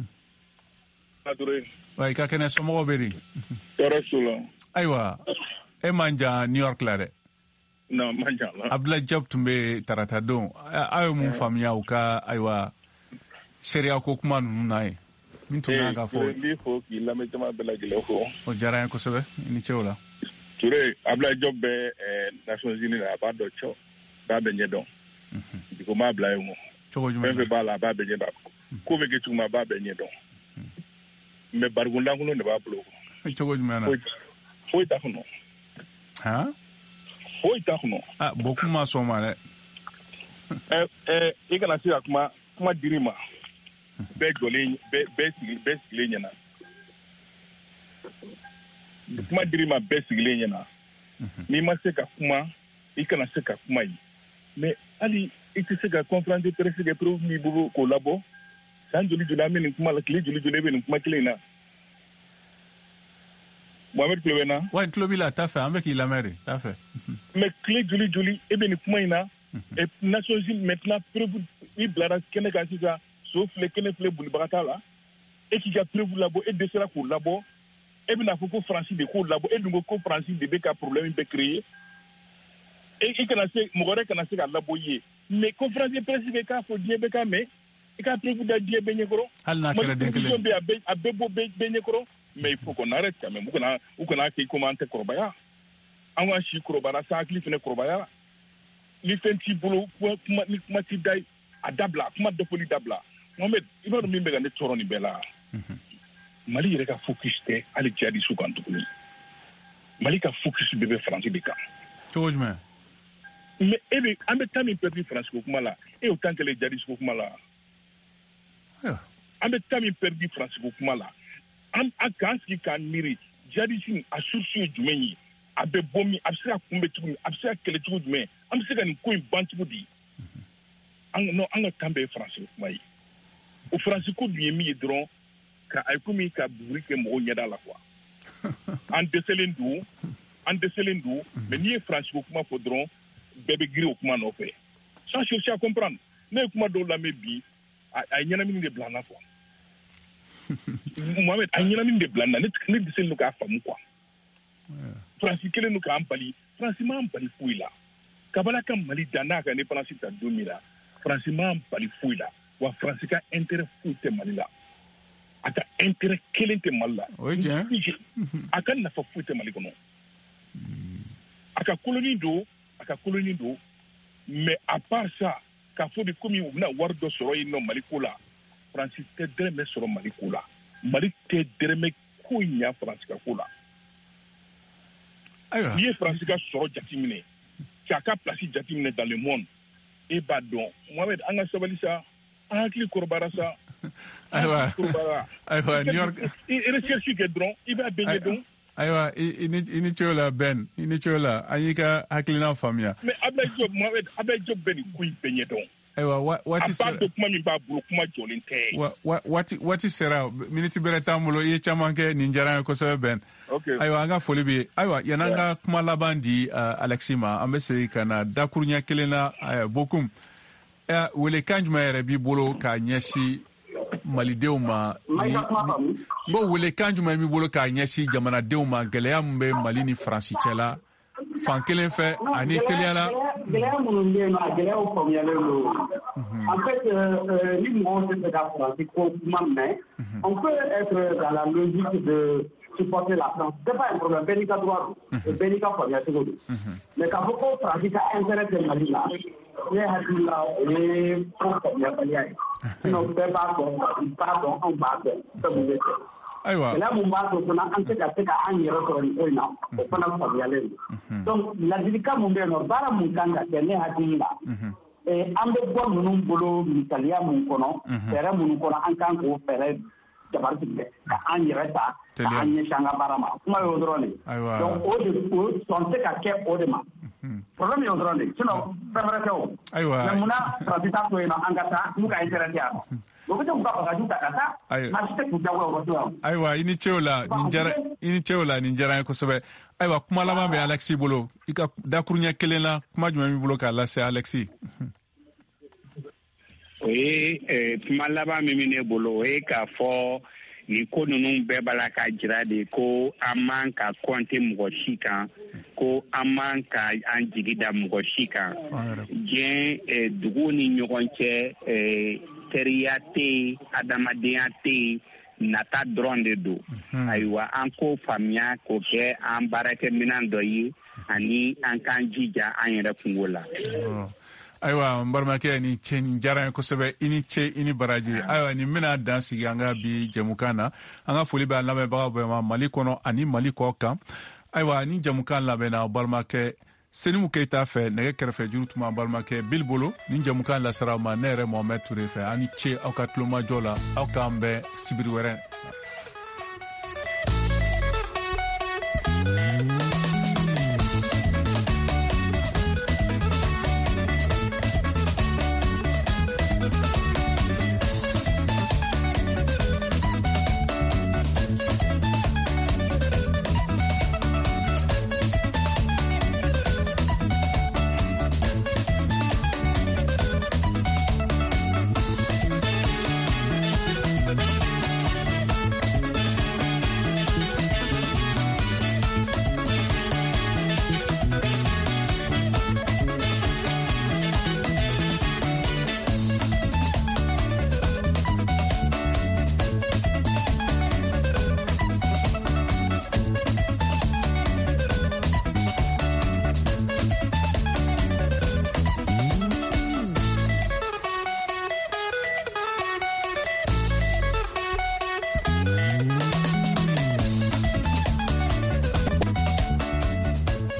i ka kɛnɛ somɔgɔw bɛ di tɔɔrɔ su la ayiwa e man jan New York la dɛ non man jan la Abdoulaye Diop tun bɛ tarata don aw ye mun faamuya u ka ayiwa sariya ko kuma ninnu na ye min tun kan ka fɔ n b'i fɔ k'i lamɛn jama bɛɛ lajɛlen fo o diyara n ye kosɛbɛ i ni ce o la Touré Abdoulaye Diop bɛ Nations Unies la a b'a dɔn cɔ b'a bɛ ɲɛ dɔn dugu m'a bila yen cogo jumɛn fɛn fɛn b'a la a b'a bɛ ɲɛ dɔn ko bɛ kɛ cogo min a b'a bɛ ɲɛ dɔn mais barigon lankolon de b'a bolo cogo jumɛn na foyi t'a kɔnɔ foyi t'a kɔnɔ Bokum ma sɔn ma dɛ i kana se ka kuma dir'i ma bɛɛ jɔlen bɛɛ sigilen ɲɛna kuma dir'i ma bɛɛ sigilen ɲɛna n'i ma se ka kuma i kana se ka kuma ye mais hali i tɛ se ka conférence de presse kɛ preuve b'i bolo k'o labɔ san joli joli an bɛ nin kuma la tile joli joli e bɛ nin kuma kelen in na Mohamed tulo bɛ n na wa tulo b'i la t'a fɛ an bɛ k'i lamɛn de t'a fɛ mais tile joli joli e bɛ nin kuma in na et Nations Unies maintenant preuve i bilara kɛnɛ kan sisan so filɛ kɛnɛ filɛ bolibaga t'a la e k'i ka preuve labɔ e dɛsɛra k'o labɔ e bɛna fɔ ko Faransi de k'o labɔ e dun ko Faransi de bɛ ka problème bɛɛ créer i kana se mɔgɔ wɛrɛ kana se ka labɔ i ye mais conférence de presse bɛ k'a fɔ diɲɛ bɛ k'a mɛn i ka preuve da diɲɛ bɛɛ ɲɛkɔrɔ hali n'a kɛra den kelen a bɛɛ bɔ bɛɛ ɲɛkɔrɔ mais il faut qu'on arrête quand même u kana kɛ komi an tɛ kɔrɔbaya an ka si kɔrɔbayara sa hakili fana kɔrɔbayara ni fɛn t'i bolo ni kuma t'i da a dabila kuma dafoli dabila Mohamed i b'a dɔn min bɛ ka ne tɔɔrɔ nin bɛɛ la Mali yɛrɛ ka focus tɛ hali jihadistes kan tuguni Mali ka focus bɛɛ bɛ Faransi de kan cogo jumɛn mais an bɛ temps min perdu Faransi ko kuma la e y'o temps kɛlɛ jihadistes ko kuma la an bɛ temps min perdu Faransi ko kuma la an k'an sigi k'an miiri jihadistes a source ye jumɛn ye a bɛ bɔ min a bɛ se ka kunbɛn cogo min a bɛ se ka kɛlɛ cogo jumɛn an bɛ se ka nin ko in ban cogo di an ka temps bɛɛ ye Faransi ko kuma ye o faransi ko dun ye min ye dɔrɔn ka a ye komi ka buguri kɛ mɔgɔw ɲɛda la quoi an dɛsɛlen don mais n'i ye faransi ko kuma fɔ dɔrɔn bɛɛ bɛ girin o kuma nɔfɛ sans chercher à comprendre ne ye kuma dɔw lamɛn bi a ye ɲɛnamini de bila n na quoi Mohamed a ye ɲɛnamini de bila n na ne dɛsɛlen don k'a faamu quoi faransi kelen don k'an bali faransi m'an bali foyi la kabala ka mali da n'a ka indépendance ta don min na faransi m'an bali foyi la wa faransi ka intérêt foyi tɛ mali la a ka intérêt kelen tɛ mali la a ka nafa foyi tɛ mali kɔnɔ a ka colonie don mais à part ça k'a fɔ de komi u bɛna wari dɔ sɔrɔ yen nɔ mali ko la faransi tɛ dɛrɛmɛ sɔrɔ mali ko la mali tɛ dɛrɛmɛ ko ɲa faransi ka ko la n'i ye faransi ka sɔrɔ jateminɛ k'a ka place jateminɛ dans le monde e b'a dɔn Mohamed an ka sabali sa an hakili kɔrɔbara sa ayiwa New York recherche kɛ dɔrɔn i b'a bɛɛ ɲɛ dɔn ayiwa i ni ce o la Ben i ni ce o la an y'i ka hakilina faamuya mais Ablaye Diop bɛ nin ko in bɛɛ ɲɛ dɔn ayiwa waati sera a b'a dɔn kuma min b'a bolo kuma jɔlen tɛ waati sera miniti bɛrɛ t'an bolo i ye caman kɛ nin diyara n ye kosɛbɛ Ben ayiwa an ka foli bɛ yen ayiwa yan'an ka kuma laban di Alexis ma an bɛ segin ka na dakuruɲɛ kelen na Bokum welekan jumɛn yɛrɛ b'i bolo k'a ɲɛsin malidenw ma welekan jumɛn b'i bolo k'a ɲɛsin jamanadenw ma gɛlɛya min bɛ Mali ni Faransi cɛla fan kelen fɛ ani keliyala gɛlɛya minnu bɛ yen nɔ a gɛlɛyaw faamuyalen don en fait ni mɔgɔw tɛ fɛ ka Faransi ko kuma mɛn on peut être dans la logique de supporter la France c'est pas un problème bɛɛ n'i ka droit don bɛɛ n'i ka faamuya cogo don mais k'a fɔ ko Faransi ka intérêt tɛ Mali la ne hakili la o ye ko faamuyabaliya ye sinon bɛɛ b'a dɔn anw b'a dɔn fɛn mun bɛ kɛ ayiwa gɛlɛya mun b'a to fana an tɛ ka se ka an yɛrɛ sɔrɔ nin ko in na o fana faamuyalen don donc ladilikan mun bɛ yen nɔ baara mun kan ka kɛ ne hakili la an bɛ bɔ ninnu bolo misaliya mun kɔnɔ fɛɛrɛ minnu kɔnɔ an kan k'o fɛɛrɛ dabari tigɛ ka an yɛrɛ ta ka an ɲɛsin an ka baara ma kuma y'o dɔrɔn de donc o sɔn tɛ ka kɛ o de ma problème y'o dɔrɔn de sinon fɛn wɛrɛ tɛ o mais munna Faransi t'a to yen nɔ an ka taa n'u ka intérêt tɛ yan o bɛ se k'u ka bagaju ta ka taa maa si tɛ k'u jagoya o yɔrɔ la ayiwa i ni ce o la nin diyara n ye kosɛbɛ ayiwa kuma laban bɛ Alexis bolo i ka dakuruɲɛ kelen na kuma jumɛn b'i bolo k'a lase Alexis o ye kuma laban min bɛ ne bolo o ye k'a fɔ nin ko ninnu bɛɛ b'a la ka jira de ko an man ka kɔnte mɔgɔ si kan ko an man ka an jigi da mɔgɔ si kan diɲɛ duguw ni ɲɔgɔn cɛ teriya tɛ yen adamadenya tɛ yen nata dɔrɔn de don ayiwa an k'o faamuya k'o kɛ an baarakɛminɛn dɔ ye ani an k'an jija an yɛrɛ kungo la. ayiwa n balimakɛ nin diyara n ye kosɛbɛ i ni ce i ni baraji ayiwa nin bɛna dan sigi an ka bi jamukan na an ka foli bɛ an lamɛnbagaw bɛɛ ma Mali kɔnɔ ani Mali kɔ kan ayiwa ni jamukan labɛnna balimakɛ Senimu Keyita fɛ nɛgɛ kɛrɛfɛ juru tuma balimakɛ Bil bolo ni jamukan lasara ma ne yɛrɛ Mohamed Ture fɛ ani ce aw ka tulomajɔ la aw k'an bɛn sibiri wɛrɛ.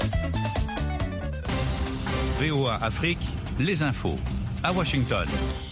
VOA Afrique, les infos à Washington.